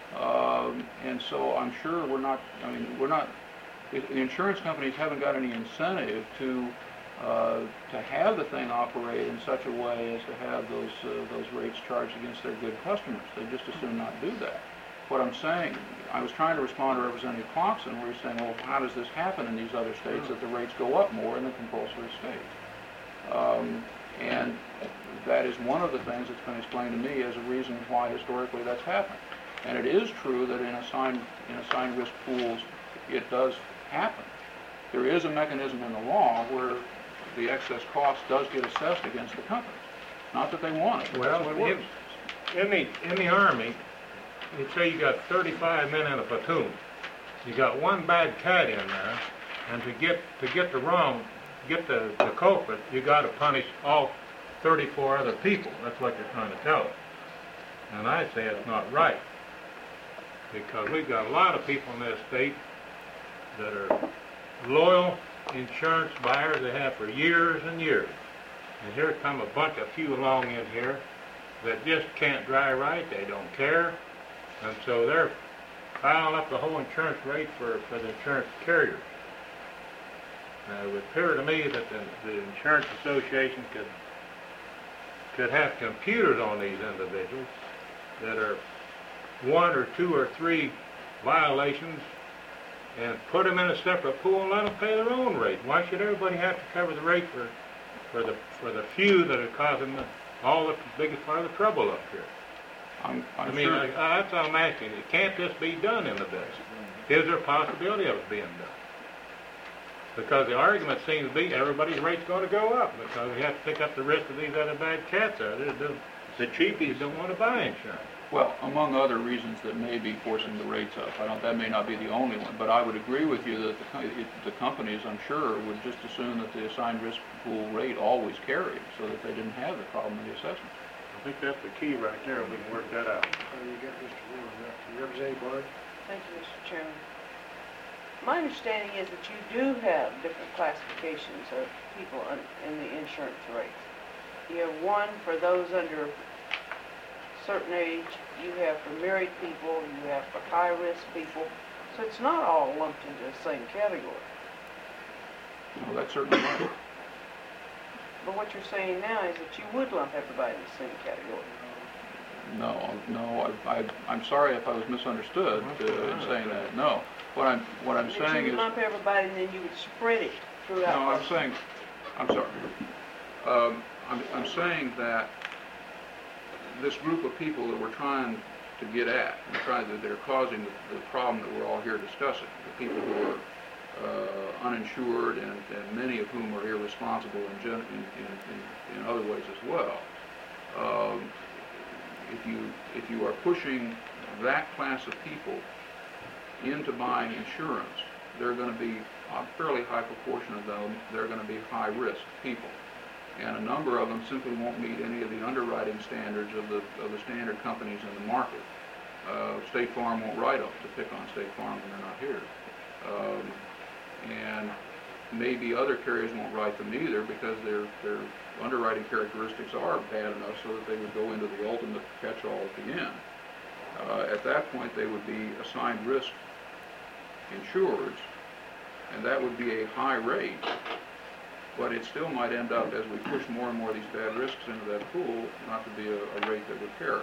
Um, and so I'm sure we're not, I mean, we're not, the insurance companies haven't got any incentive to uh, to have the thing operate in such a way as to have those uh, those rates charged against their good customers. They just as soon not do that. What I'm saying, I was trying to respond to Representative Clarkson, where he's saying, well, how does this happen in these other states that the rates go up more in the compulsory states? Um, and that is one of the things that's been explained to me as a reason why historically that's happened. And it is true that in assigned in assigned risk pools, it does happen. There is a mechanism in the law where the excess cost does get assessed against the companies. Not that they want it, but Well, that's what it works. in, in the in the Army, you say you got thirty-five men in a platoon. You got one bad cat in there, and to get to get the wrong, get the, the culprit, you got to punish all thirty-four other people. That's what you're trying to tell us. And I say it's not right, because we've got a lot of people in this state that are loyal insurance buyers. They have for years and years. And here come a bunch of few along in here that just can't drive right. They don't care. And so they're piling up the whole insurance rate for, for the insurance carriers. Now, it would appear to me that the, the insurance association could could have computers on these individuals that are one or two or three violations and put them in a separate pool and let them pay their own rate. Why should everybody have to cover the rate for, for the for the few that are causing the, all the biggest part of the trouble up here? I'm, I'm I mean, sure. I, I, that's what I'm asking you. Can't this be done in the business? Is there a possibility of it being done? Because the argument seems to be everybody's rate's going to go up because we have to pick up the risk of these other bad cats out there. The, the cheapies don't want to buy insurance. Well, among other reasons that may be forcing the rates up, I don't, that may not be the only one, but I would agree with you that the, co- it, the companies, I'm sure, would just assume that the assigned risk pool rate always carried, so that they didn't have the problem in the assessment. I think that's the key right there. We can work that out. Oh, you got Mister Moore left. Representative Bard? Thank you, Mister Chairman. My understanding is that you do have different classifications of people un- in the insurance rates. You have one for those under certain age, you have for married people, you have for high-risk people, so it's not all lumped into the same category. Well, that's certainly right. But what you're saying now is that you would lump everybody in the same category. No, no, I, I, I'm sorry if I was misunderstood uh, in saying that. No, what I'm, what I'm That saying you would is, lump everybody and then you would spread it throughout. no, I'm saying, I'm sorry. Um, I'm, I'm saying that this group of people that we're trying to get at, and trying that they're causing the, the problem that we're all here discussing, the people who are uh, uninsured and, and many of whom are irresponsible in, gen, in, in, in, in other ways as well. Um, if you if you are pushing that class of people into buying insurance, they're going to be a fairly high proportion of them. They're going to be high risk people. And a number of them simply won't meet any of the underwriting standards of the of the standard companies in the market. Uh, State Farm won't write them, to pick on State Farm when they're not here. Um, and maybe other carriers won't write them either because their their underwriting characteristics are bad enough so that they would go into the ultimate catch-all at the end. Uh, at that point, they would be assigned risk insureds, and that would be a high rate. But it still might end up, as we push more and more of these bad risks into that pool, not to be a, a rate that would carry.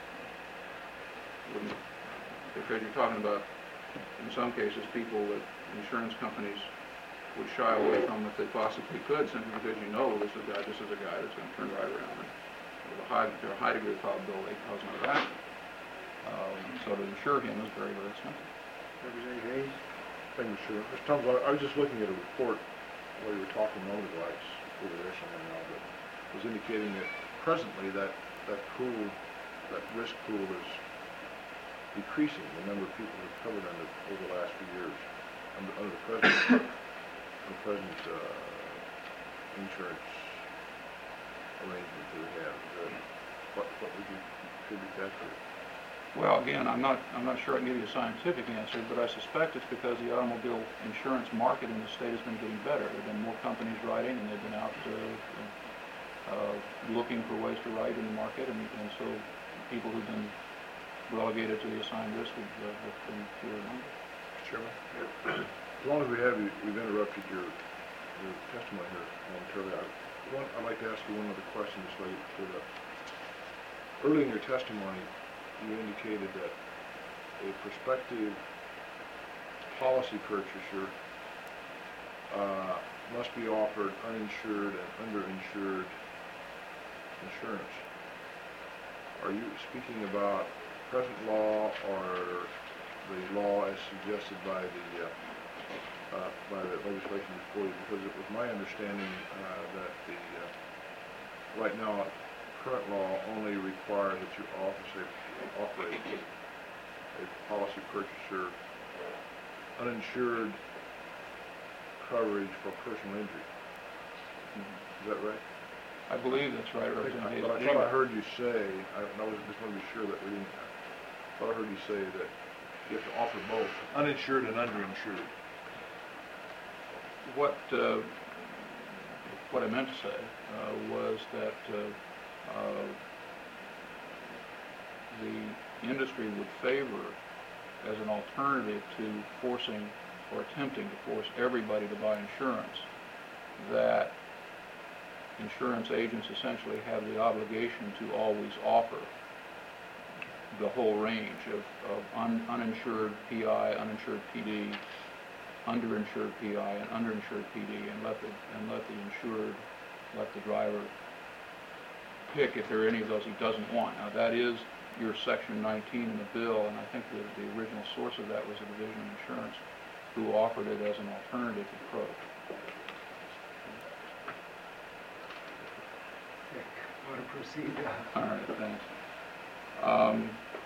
Wouldn't, because you're talking about, in some cases, people that insurance companies would shy away from if they possibly could, simply because you know this is a guy, this is a guy that's going to turn right around. And with a high, there a high degree of probability of causing another accident. Um, so to insure him is very, very expensive. Representative Hayes? Thank you, Mister Mister Thomas, I I was just looking at a report while you were talking a moment ago, I was over there somewhere now, but it was indicating that presently that, that pool, that risk pool is decreasing, the number of people who've covered under over the last few years under, under the present, the present uh, insurance arrangement that we have. Uh, what, what would you attribute that to? Well, again, I'm not, I'm not sure I can give you a scientific answer, but I suspect it's because the automobile insurance market in the state has been getting better. There have been more companies writing, and they've been out uh, uh, looking for ways to write in the market, and, and so people who've been relegated to the assigned risk have, uh, have been fewer and number. Mister Chairman? As long as we have, you, we've interrupted your, your testimony here momentarily. I, one, I'd like to ask you one other question just so you clear up. Early in your testimony, you indicated that a prospective policy purchaser uh, must be offered uninsured and underinsured insurance. Are you speaking about present law or the law as suggested by the uh, uh, by the legislation before you? Because it was my understanding uh, that the uh, right now current law only requires that you offer a offer a, a policy purchaser uninsured coverage for personal injury. Mm-hmm. Is that right? I believe that's right, I, Representative Hayes. but I thought I heard you say, I, I was just want to be sure that we didn't, I thought I heard you say that you have to offer both, uninsured and underinsured. What, uh, what I meant to say uh, was that uh, uh, the industry would favor, as an alternative to forcing or attempting to force everybody to buy insurance, that insurance agents essentially have the obligation to always offer the whole range of, of un, uninsured P I, uninsured P D, underinsured P I, and underinsured P D, and let the and let the insured, let the driver pick if there are any of those he doesn't want. Now that is your Section nineteen in the bill, and I think the, the original source of that was the Division of Insurance, who offered it as an alternative approach. Want to proceed? All right, thanks. Um,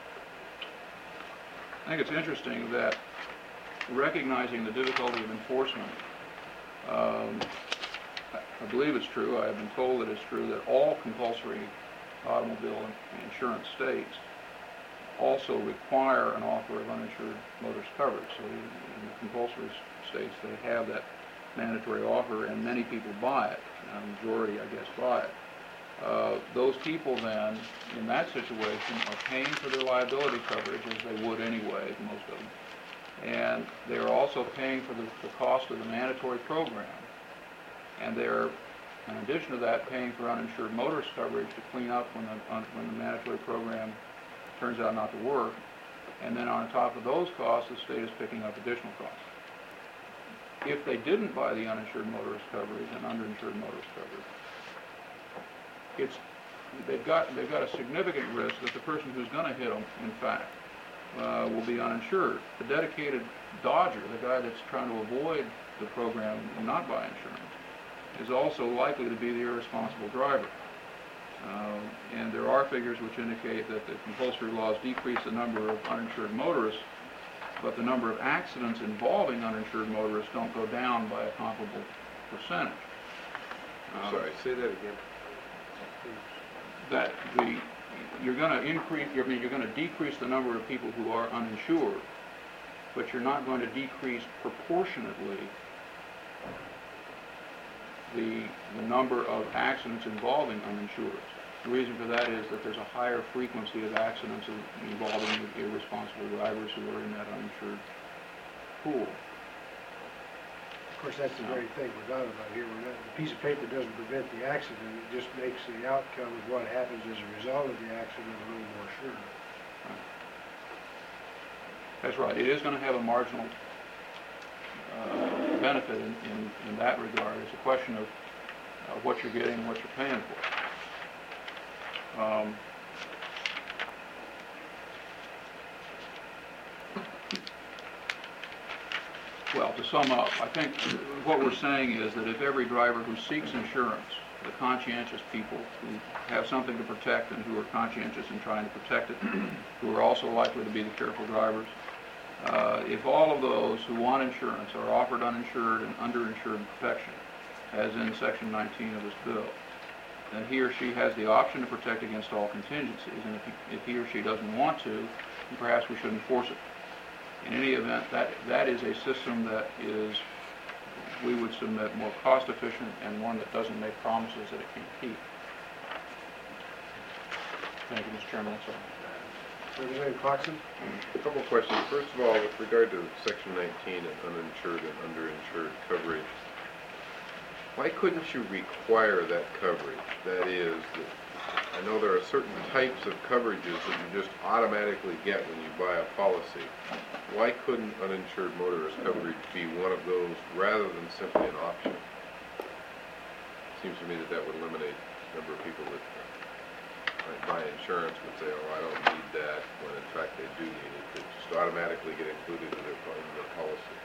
I think it's interesting that recognizing the difficulty of enforcement, um, I, I believe it's true, I have been told that it's true, that all compulsory automobile insurance states also require an offer of uninsured motorist coverage. So in in the compulsory s- states, they have that mandatory offer, and many people buy it. A majority, I guess, buy it. Uh, those people then, in that situation, are paying for their liability coverage as they would anyway, most of them. And they're also paying for the, the cost of the mandatory program. And they're, in addition to that, paying for uninsured motorist coverage to clean up when the, un, when the mandatory program turns out not to work. And then on top of those costs, the state is picking up additional costs. If they didn't buy the uninsured motorist coverage and underinsured motorist coverage, it's, they've got, they've got a significant risk that the person who's going to hit them, in fact, uh, will be uninsured. The dedicated dodger, the guy that's trying to avoid the program and not buy insurance, is also likely to be the irresponsible driver. Uh, and there are figures which indicate that the compulsory laws decrease the number of uninsured motorists, but the number of accidents involving uninsured motorists don't go down by a comparable percentage. I'm Um, sorry, say that again. that the, you're going to increase, I mean, you're going to decrease the number of people who are uninsured, but you're not going to decrease proportionately the, the number of accidents involving uninsured. The reason for that is that there's a higher frequency of accidents involving irresponsible drivers who are in that uninsured pool. Of course, that's the very thing we're talking about here. We're not, the piece of paper doesn't prevent the accident, it just makes the outcome of what happens as a result of the accident a little more sure. That's right. It is going to have a marginal uh, benefit in, in, in that regard. It's a question of uh, what you're getting and what you're paying for. Um, well, to sum up, I think what we're saying is that if every driver who seeks insurance, the conscientious people who have something to protect and who are conscientious in trying to protect it, who are also likely to be the careful drivers, uh, if all of those who want insurance are offered uninsured and underinsured protection, as in Section nineteen of this bill, then he or she has the option to protect against all contingencies, and if he, if he or she doesn't want to, then perhaps we shouldn't force it. In any event, that, that is a system that is, we would submit, more cost efficient and one that doesn't make promises that it can't keep. Thank you, Mister Chairman, that's all. Representative Clarkson? A couple of questions. First of all, with regard to Section nineteen and uninsured and underinsured coverage, why couldn't you require that coverage? That is, that I know there are certain types of coverages that you just automatically get when you buy a policy. Why couldn't uninsured motorist coverage be one of those rather than simply an option? Seems to me that that would eliminate the number of people that might buy insurance would say, oh, I don't need that, when in fact they do need it. They just automatically get included in their, in their policy.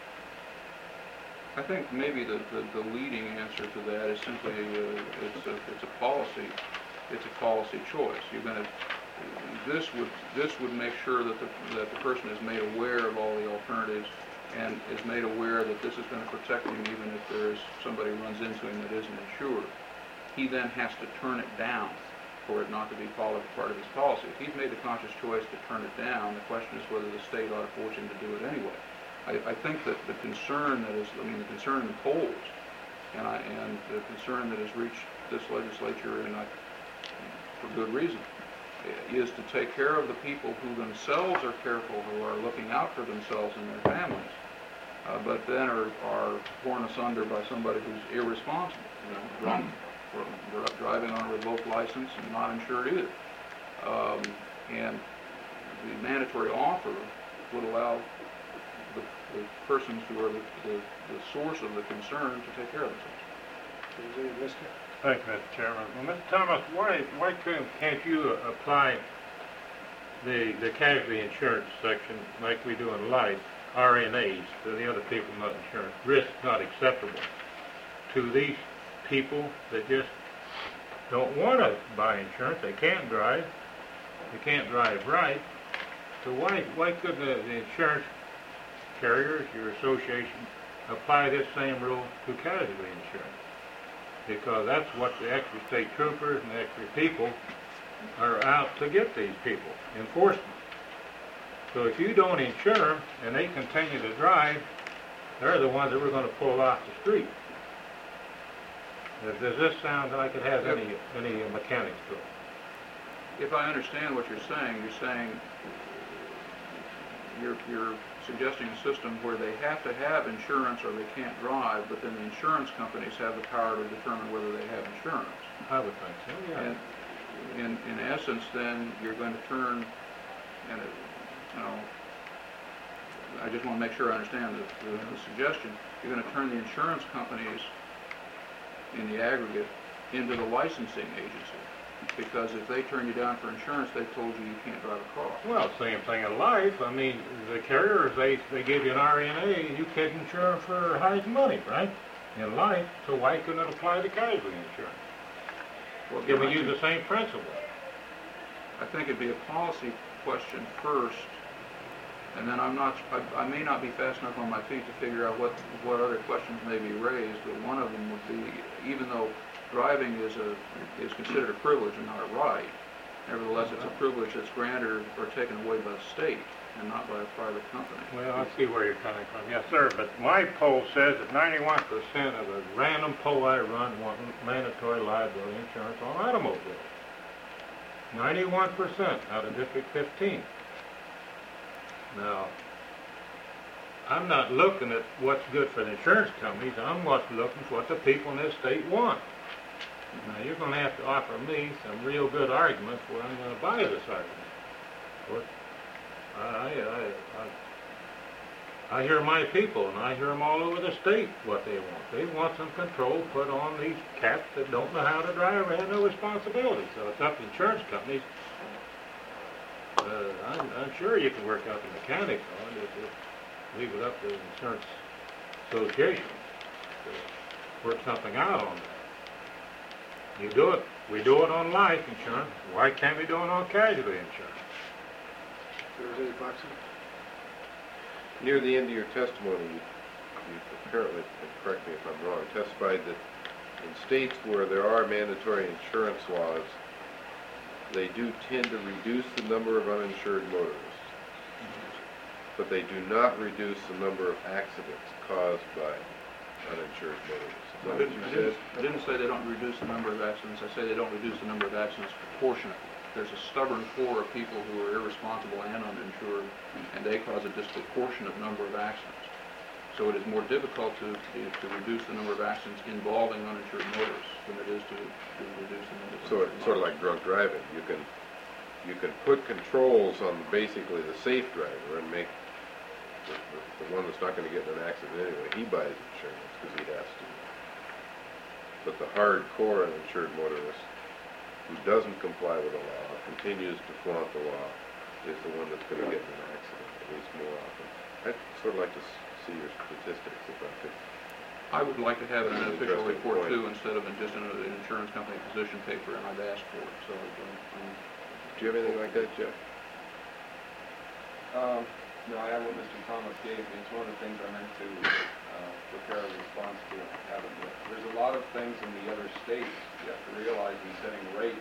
I think maybe the, the, the leading answer to that is simply uh, it's a it's a policy it's a policy choice. You're going to this would this would make sure that the that the person is made aware of all the alternatives and is made aware that this is going to protect him even if there is somebody runs into him that isn't insured. He then has to turn it down for it not to be followed as part of his policy. If he's made the conscious choice to turn it down, the question is whether the state ought to force him to do it anyway. I, I think that the concern that is, I mean, the concern in the polls, and, I, and the concern that has reached this legislature, and I, for good reason, is to take care of the people who themselves are careful, who are looking out for themselves and their families, uh, but then are, are torn asunder by somebody who's irresponsible, you know, drunk, or driving on a revoked license and not insured either. Um, and the mandatory offer would allow the, the persons who are the, the, the source of the concern to take care of themselves. Representative Lister? Thank you, Mister Chairman. Well, Mister Thomas, why, why couldn't, can't you apply the, the casualty insurance section like we do in life, R N As, to the other people not insured, risk not acceptable, to these people that just don't want to buy insurance, they can't drive, they can't drive right, so why, why couldn't the, the insurance carriers, your association, apply this same rule to casualty insurance? Because that's what the extra state troopers and the extra people are out to get these people, enforcement. So if you don't insure them and they continue to drive, they're the ones that we're gonna pull off the street. Does does this sound like it has any, any mechanics to it? If I understand what you're saying, you're saying you're, you're suggesting a system where they have to have insurance or they can't drive, but then the insurance companies have the power to determine whether they have insurance. I would think so, yeah. And in, in essence, then you're going to turn, and it, you know, I just want to make sure I understand the, the, the suggestion. You're going to turn the insurance companies in the aggregate into the licensing agency. Because if they turn you down for insurance, they've told you you can't drive a car. Well, same thing in life. I mean, the carriers, they, they give you an R N A, you can insure for high money, right? In life, so why couldn't it apply to casualty insurance? Well, Can we I use think- the same principle? I think it'd be a policy question first, and then I'm not, I, I may not be fast enough on my feet to figure out what, what other questions may be raised, but one of them would be, even though driving is a, is considered a privilege and not a right, nevertheless, it's a privilege that's granted or taken away by the state and not by a private company. Well, I see where you're coming from. Yes, sir, but my poll says that ninety-one percent of the random poll I run want mandatory liability insurance on automobiles. ninety-one percent out of District fifteen. Now, I'm not looking at what's good for the insurance companies. I'm what's looking for what the people in this state want. Now, you're going to have to offer me some real good arguments where I'm going to buy this argument. But I, I, I, I hear my people, and I hear them all over the state what they want. They want some control put on these cats that don't know how to drive and have no responsibility. So it's up to insurance companies. Uh, I'm, I'm sure you can work out the mechanics on it. Just leave it up to the insurance association to work something out on that. You do it, we do it on life insurance. Why can't we do it on casualty insurance? Representative Foxy? Near the end of your testimony, you, you apparently, and correct me if I'm wrong, testified that in states where there are mandatory insurance laws, they do tend to reduce the number of uninsured motorists, but they do not reduce the number of accidents caused by uninsured motorists. Is that I what didn't, you I said? didn't, I didn't say they don't reduce the number of accidents. I say they don't reduce the number of accidents proportionately. There's a stubborn core of people who are irresponsible and uninsured, and they cause a disproportionate number of accidents. So it is more difficult to, to, to reduce the number of accidents involving uninsured motorists than it is to, to reduce the number of So it's sort of like drunk driving. You can, you can put controls on basically the safe driver and make the, the, the one that's not going to get in an accident anyway, he buys insurance because he has to. But the hardcore uninsured motorist who doesn't comply with the law, continues to flaunt the law, is the one that's going to get in an accident, at least more often. I'd sort of like to s- see your statistics if I could. I would like to have it in an That's an official interesting report point. too, instead of in just an, an insurance company position paper, and I've asked for it, so, um, um, Do you have anything like that, Jeff? Um, no, I have what Mister Thomas gave me. It's one of the things I meant to uh, prepare a response to. I haven't yet. There's a lot of things in the other states you have to realize in setting rates.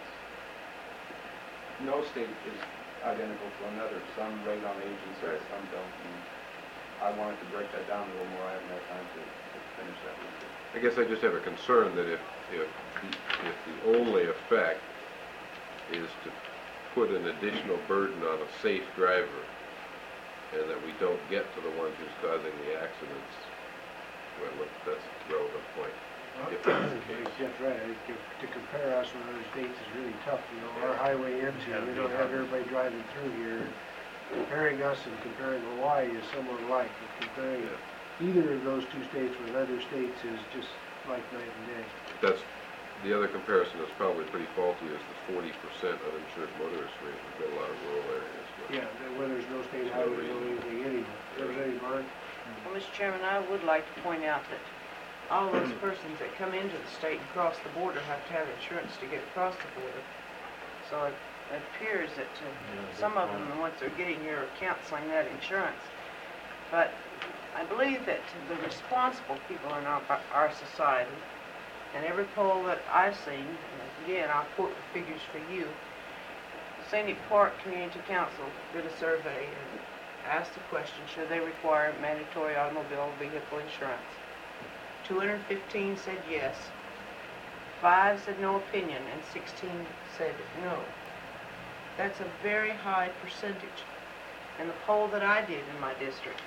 No state is identical to another. Some rate on agents, Right. some don't. And I wanted to break that down a little more. I haven't had time to, to finish that with you. I guess I just have a concern that if, if, the- if the only effect is to put an additional burden on a safe driver, and that we don't get to the one who's causing the accidents, well, look, that's a relevant point. If that's the case. That's right. I think to to compare us with other states is really tough. You know, our highway into, we don't have everybody driving through here. Comparing us and comparing Hawaii is somewhat alike, but comparing either of those two states with other states is just like night and day. That's, the other comparison that's probably pretty faulty is the forty percent uninsured motorist rate. We've got a lot of rural areas. but- Yeah, where there's no state highway, no anything anywhere. Representative Martin? Well, Mister Chairman, I would like to point out that all those persons that come into the state and cross the border have to have insurance to get across the border. So it it appears that uh, some of them, once they're getting here, are canceling that insurance. But I believe that the responsible people in our, our society, and every poll that I've seen, and again, I'll quote the figures for you, Scenic Park Community Council did a survey and asked the question, should they require mandatory automobile vehicle insurance? two hundred fifteen said yes, five said no opinion, and sixteen said no. That's a very high percentage. In the poll that I did in my district,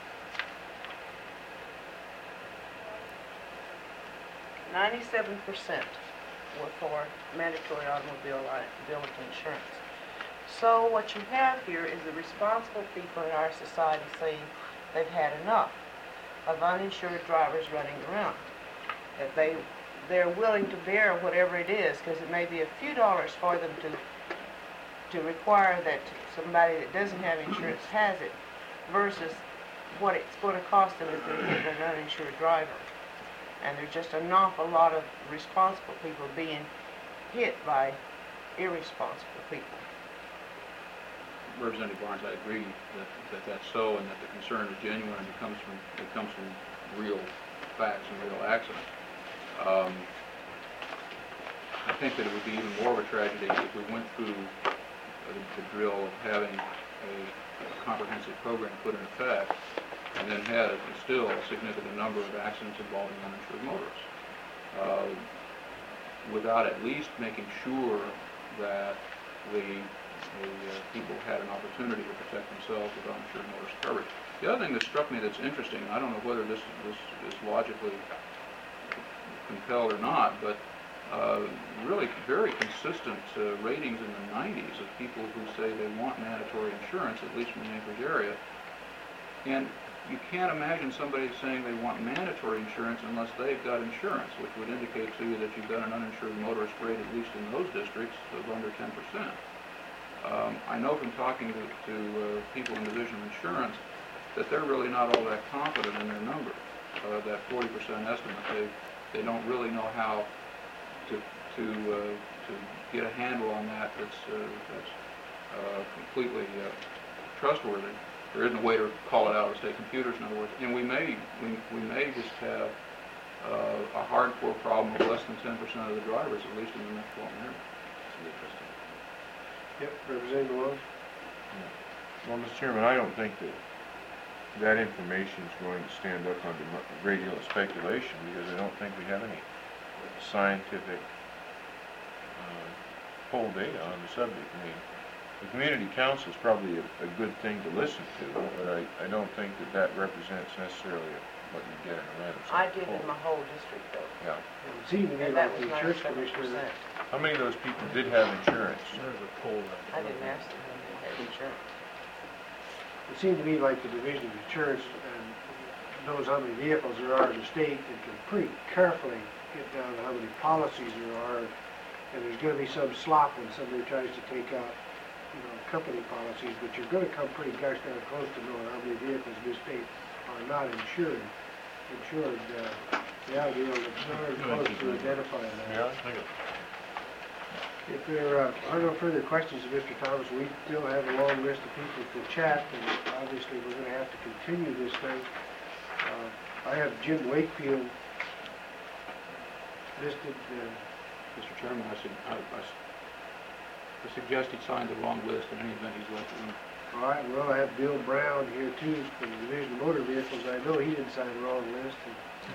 ninety-seven percent were for mandatory automobile liability insurance. So what you have here is the responsible people in our society saying they've had enough of uninsured drivers running around. That they, they're willing to bear whatever it is, because it may be a few dollars for them to, to require that somebody that doesn't have insurance has it, versus what it's going to cost them if they're getting an uninsured driver. And there's just an awful lot of responsible people being hit by irresponsible people. Representative Barnes, I agree that, that that's so, and that the concern is genuine, and it comes from, it comes from real facts and real accidents. Um, I think that it would be even more of a tragedy if we went through the, the drill of having a, a comprehensive program put in effect, and then had still a significant number of accidents involving uninsured motorists, uh, without at least making sure that the, the uh, people had an opportunity to protect themselves with uninsured motorist coverage. The other thing that struck me that's interesting, I don't know whether this, this is logically compelled or not, but uh, really very consistent uh, ratings in the nineties of people who say they want mandatory insurance, at least in the Anchorage area. And you can't imagine somebody saying they want mandatory insurance unless they've got insurance, which would indicate to you that you've got an uninsured motorist rate, at least in those districts, of under ten percent. Um, I know from talking to, to uh, people in Division of Insurance that they're really not all that confident in their number, uh, that forty percent estimate. They, they don't really know how to, to, uh, to get a handle on that that's, uh, that's uh, completely uh, trustworthy. There isn't a way to call it out of state computers, in other words. And we may, we, we may just have uh, a hardcore problem of less than ten percent of the drivers, at least in the metropolitan area. Interesting. Yep, Representative Malone. Well, Mister Chairman, I don't think that that information is going to stand up under a great deal of speculation, because I don't think we have any scientific uh, poll data on the subject. I mean, the community council is probably a, a good thing to listen to, but I, I don't think that that represents necessarily what you get in a random I sample did poll. in my whole district though. Yeah. It would seem to me And like that was the insurance ninety-seven commissioner, percent. How many of those people did have insurance? There's a poll. I didn't ask them if they had insurance. it seemed to me like the Division of Insurance and knows how many vehicles there are in the state and can pretty carefully get down to how many policies there are. And there's going to be some slop when somebody tries to take out, you know, company policies, but you're going to come pretty gosh darn close to knowing how many vehicles in this state are not insured. Insured, uh, they ought to be able to darn close to identify that. Yeah. If there uh, are no further questions of Mister Thomas, we still have a long list of people to chat, and obviously we're going to have to continue this thing. Uh, I have Jim Wakefield listed. Uh, Mister Chairman, I, sug I, I, I suggest he signed the wrong list in any event he's left the room. all right, well, I have Bill Brown here too from the Division of Motor Vehicles. I know he didn't sign the wrong list. And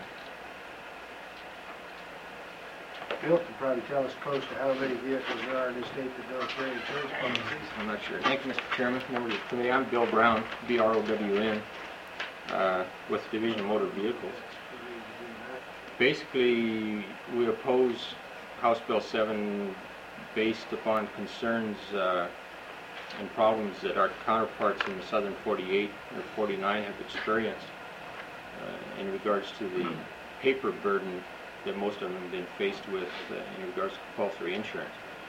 Bill can probably tell us close to how many vehicles there are in this state that don't carry insurance policies. I'm not sure. Thank you, Mister Chairman, members of the committee. I'm Bill Brown, B R O W N, uh, with Division of Motor Vehicles. Basically, we oppose House Bill seven based upon concerns uh, and problems that our counterparts in the southern forty-eight or forty-nine have experienced uh, in regards to the paper burden that most of them have been faced with uh, in regards to compulsory insurance.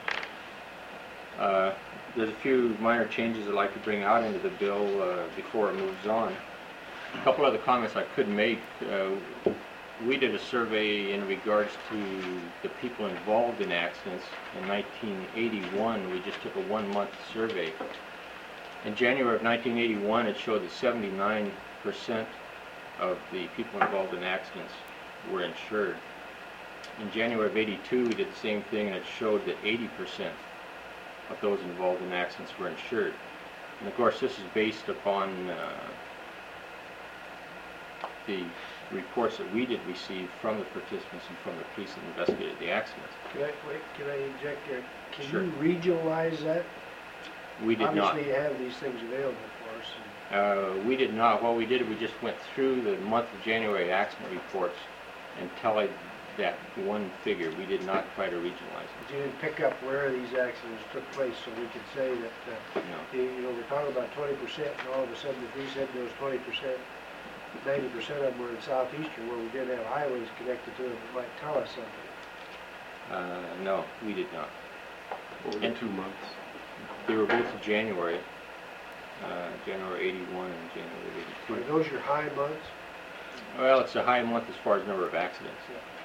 Uh, there's a few minor changes I'd like to bring out into the bill uh, before it moves on. A couple other comments I could make. Uh, we did a survey in regards to the people involved in accidents in nineteen eighty-one. We just took a one-month survey. In January of nineteen eighty-one, it showed that seventy-nine percent of the people involved in accidents were insured. In January of eighty-two, we did the same thing, and it showed that eighty percent of those involved in accidents were insured. And of course, this is based upon uh, the reports that we did receive from the participants and from the police that investigated the accidents. Can I, wait, can I inject here? Can Sure. you regionalize that? We did not. Obviously, you have these things available for us. and- Uh, we did not. What we did, we just went through the month of January accident reports and tallied that one figure. We did not try to regionalize it. But you didn't pick up where these accidents took place, so we could say that, uh, No. you you know, we're talking about twenty percent, and all of a sudden, if we said those twenty percent, ninety percent of them were in Southeastern, where we didn't have highways connected to them, it might tell us something. Uh, no, we did not. Over the two months. They were both in January, uh, January eighty-one and January Are eighty-two. those your high months? Well, it's a high month as far as number of accidents.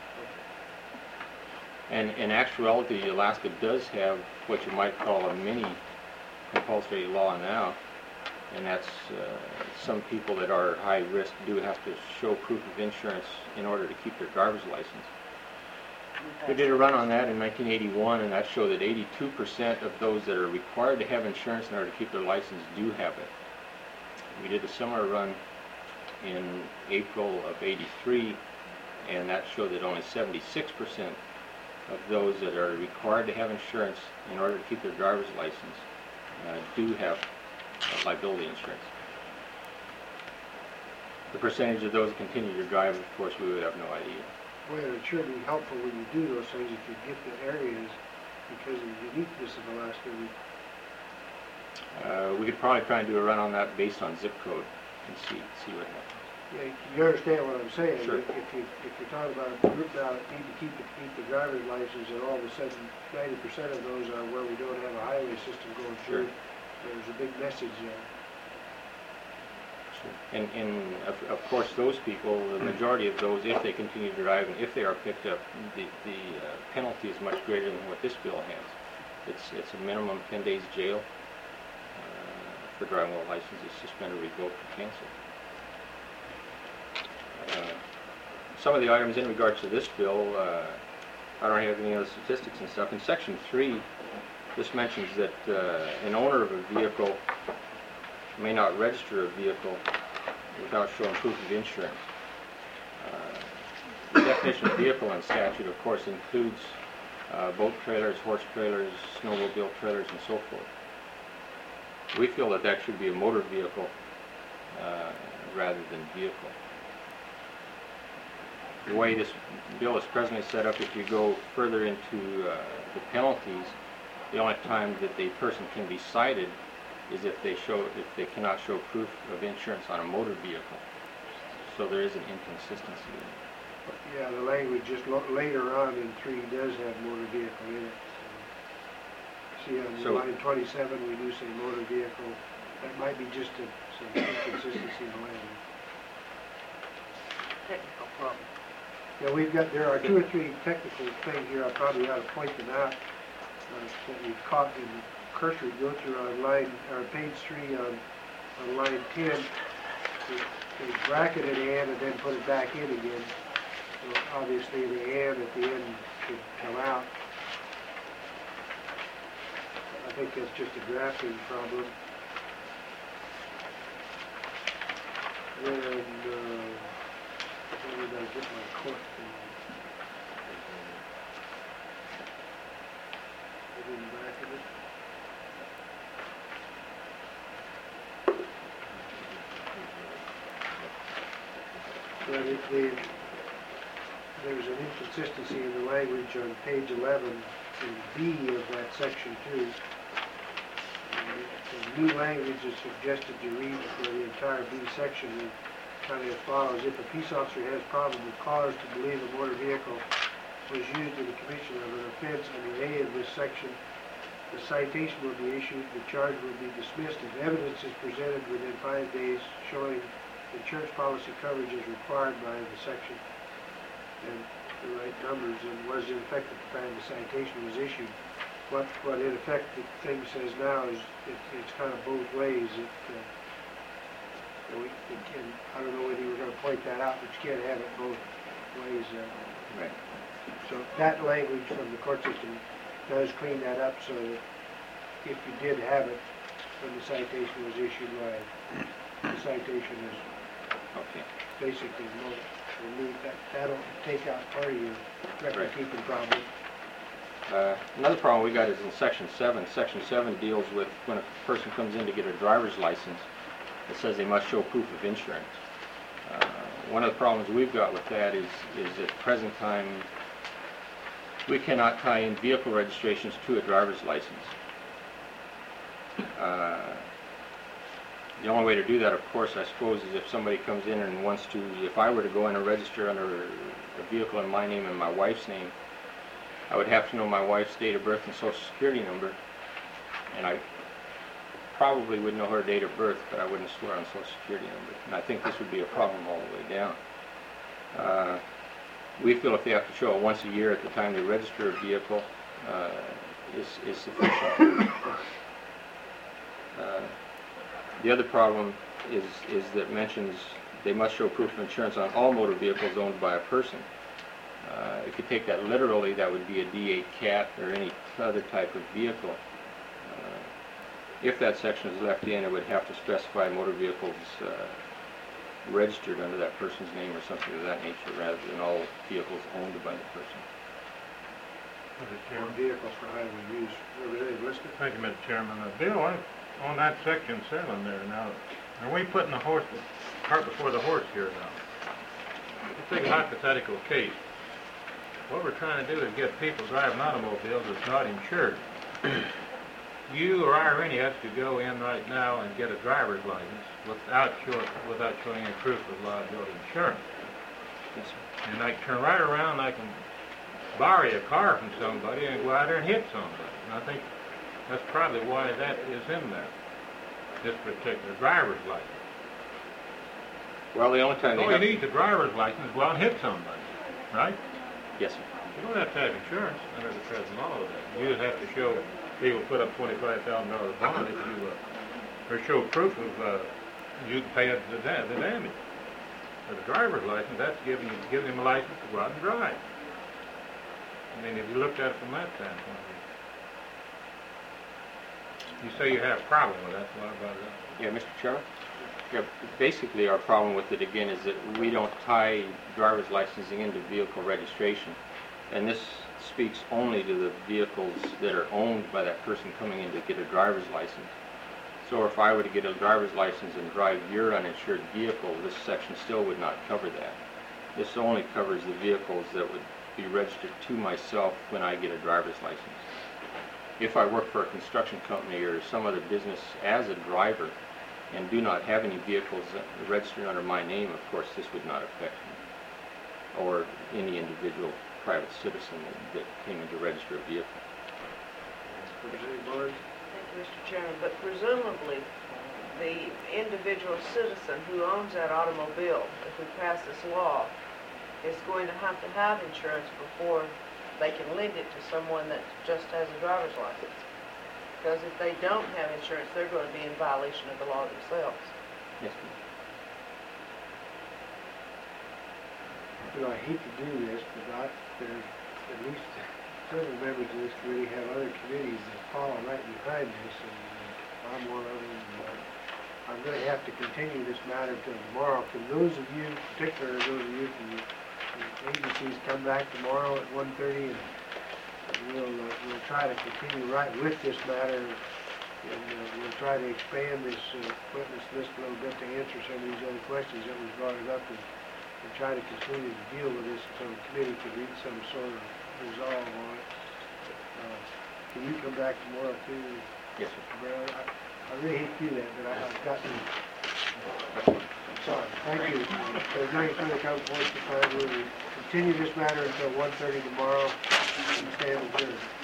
And in actuality, Alaska does have what you might call a mini compulsory law now, and that's uh, some people that are high risk do have to show proof of insurance in order to keep their driver's license. We did a run on that in nineteen eighty-one, and that showed that eighty-two percent of those that are required to have insurance in order to keep their license do have it. We did a similar run in April of eighty-three, and that showed that only seventy-six percent of those that are required to have insurance in order to keep their driver's license uh, do have uh, liability insurance. The percentage of those that continue to drive, of course, we would have no idea. Well, it sure be helpful when you do those things if you get the areas, because of the uniqueness of Alaska. We, Uh, we could probably try and do a run on that based on zip code and see see what happens. yeah, you understand what I'm saying? Sure. If if you, if you're talking about a group now that need to keep it, keep the driver's license, and all of a sudden ninety percent of those are where we don't have a highway system going through, there's a big message there. And, and of, of course, those people, the majority of those, if they continue to drive and if they are picked up, the, the uh, penalty is much greater than what this bill has. It's, it's a minimum ten days jail uh, for driving while license is suspended, revoked, or canceled. Uh, some of the items in regards to this bill, uh, I don't have any other statistics and stuff. In section three, this mentions that uh, an owner of a vehicle may not register a vehicle without showing proof of insurance. Uh, the definition of vehicle in statute, of course, includes uh, boat trailers, horse trailers, snowmobile trailers, and so forth. We feel that that should be a motor vehicle uh, rather than vehicle. The way this bill is presently set up, if you go further into uh, the penalties, the only time that the person can be cited is if they show, if they cannot show proof of insurance on a motor vehicle. So there is an inconsistency. Yeah, the language just lo- later on in three does have motor vehicle in it. So, see, on So- line twenty-seven, we do say motor vehicle. That might be just a, some inconsistency in the language. Technical problem. Yeah, we've got, there are two or three technical things here, I probably ought to point them out, uh, that we've caught in the cursory go through on line, or page three on, on line ten. They they bracketed and and then put it back in again. So obviously the and at the end should come out. I think that's just a drafting problem. And, uh, where did I get my court thing? I didn't bracket it. But it, they, there's an inconsistency in the language on page eleven in B of that section two. And the new language is suggested to read for the entire B section, and kind of as follows: if a peace officer has problem with cause to believe a motor vehicle was used in the commission of an offense under A of this section, the citation will be issued, the charge will be dismissed if evidence is presented within five days showing insurance policy coverage is required by the section and the right numbers and was in effect at the time the citation was issued. What, what in effect the thing says now is it, it's kind of both ways. It, uh, we, we can, I don't know whether you were going to point that out, but you can't have it both ways. Uh, Right. so that language from the court system does clean that up so that if you did have it when the citation was issued, why the citation is Okay. basically no, removed. That, that'll take out part of your record-keeping problem. Uh, Another problem we got is in section seven. Section seven deals with when a person comes in to get a driver's license, it says they must show proof of insurance. Uh, One of the problems we've got with that is, is at present time, we cannot tie in vehicle registrations to a driver's license. Uh, The only way to do that, of course, I suppose, is if somebody comes in and wants to, if I were to go in and register under a vehicle in my name and my wife's name, I would have to know my wife's date of birth and social security number, and I probably would know her date of birth, but I wouldn't swear on social security number. And I think this would be a problem all the way down. Uh, we feel if they have to show it once a year at the time they register a vehicle uh, is, is sufficient. Uh, The other problem is, is that mentions they must show proof of insurance on all motor vehicles owned by a person. Uh, if you take that literally, that would be a D eight cat or any other type of vehicle. Uh, if that section is left in, it would have to specify motor vehicles uh, registered under that person's name or something of that nature, rather than all vehicles owned by the person. Mister Or Chairman. vehicles for highway use, where they listed. Thank you, Mister Chairman. Uh, Bill, on, on that section seven there now, are we putting the horse, the cart before the horse here now? Let's take a hypothetical case. What we're trying to do is get people driving automobiles that's not insured. You or I or any of us could go in right now and get a driver's license without showing, without showing any proof of liability insurance. Yes, sir. And I can turn right around, I can borrow a car from somebody and go out there and hit somebody. And I think that's probably why that is in there, this particular driver's license. Well, the only time they All you have... need is a driver's license to go out and hit somebody, right? Yes, sir. You don't have to have insurance under the present law of that. You just have to show, people put up twenty-five thousand dollars bond if you, uh, or show proof of, uh, you can pay up the, da- the damage. For the driver's license, that's giving you, giving him a license to go out and drive. I mean, if you looked at it from that standpoint, you say you have a problem with that, so what about that? Yeah, Mister Chairman? Yeah, basically our problem with it again is that we don't tie driver's licensing into vehicle registration. And this speaks only to the vehicles that are owned by that person coming in to get a driver's license. So if I were to get a driver's license and drive your uninsured vehicle, this section still would not cover that. This only covers the vehicles that would be registered to myself when I get a driver's license. If I work for a construction company or some other business as a driver and do not have any vehicles registered under my name, of course, this would not affect me or any individual private citizen that came in to register a vehicle. Representative Barnes? Thank you, Mister Chairman, but presumably, the individual citizen who owns that automobile, if we pass this law, is going to have to have insurance before they can lend it to someone that just has a driver's license. Because if they don't have insurance, they're going to be in violation of the law themselves. Yes, ma'am. You know, I hate to do this, but I, there's at least several members of this committee have other committees that follow right behind this, and uh, I'm one of them. And, uh, I'm going to have to continue this matter till tomorrow. Can those of you, particularly those of you from the from agencies, come back tomorrow at one thirty, and we'll uh, we'll try to continue right with this matter, and uh, we'll try to expand this uh, witness list a little bit to answer some of these other questions that was brought up, and, and try to continue to deal with this until the committee can reach some sort of resolve on it. Uh, can you come back tomorrow too? Yes, sir. Brad? I, I really hate to do that, but I, I've got to. Sorry. Thank you. If there's nothing further come forth to find, we'll continue this matter until one thirty tomorrow. Stand adjourned.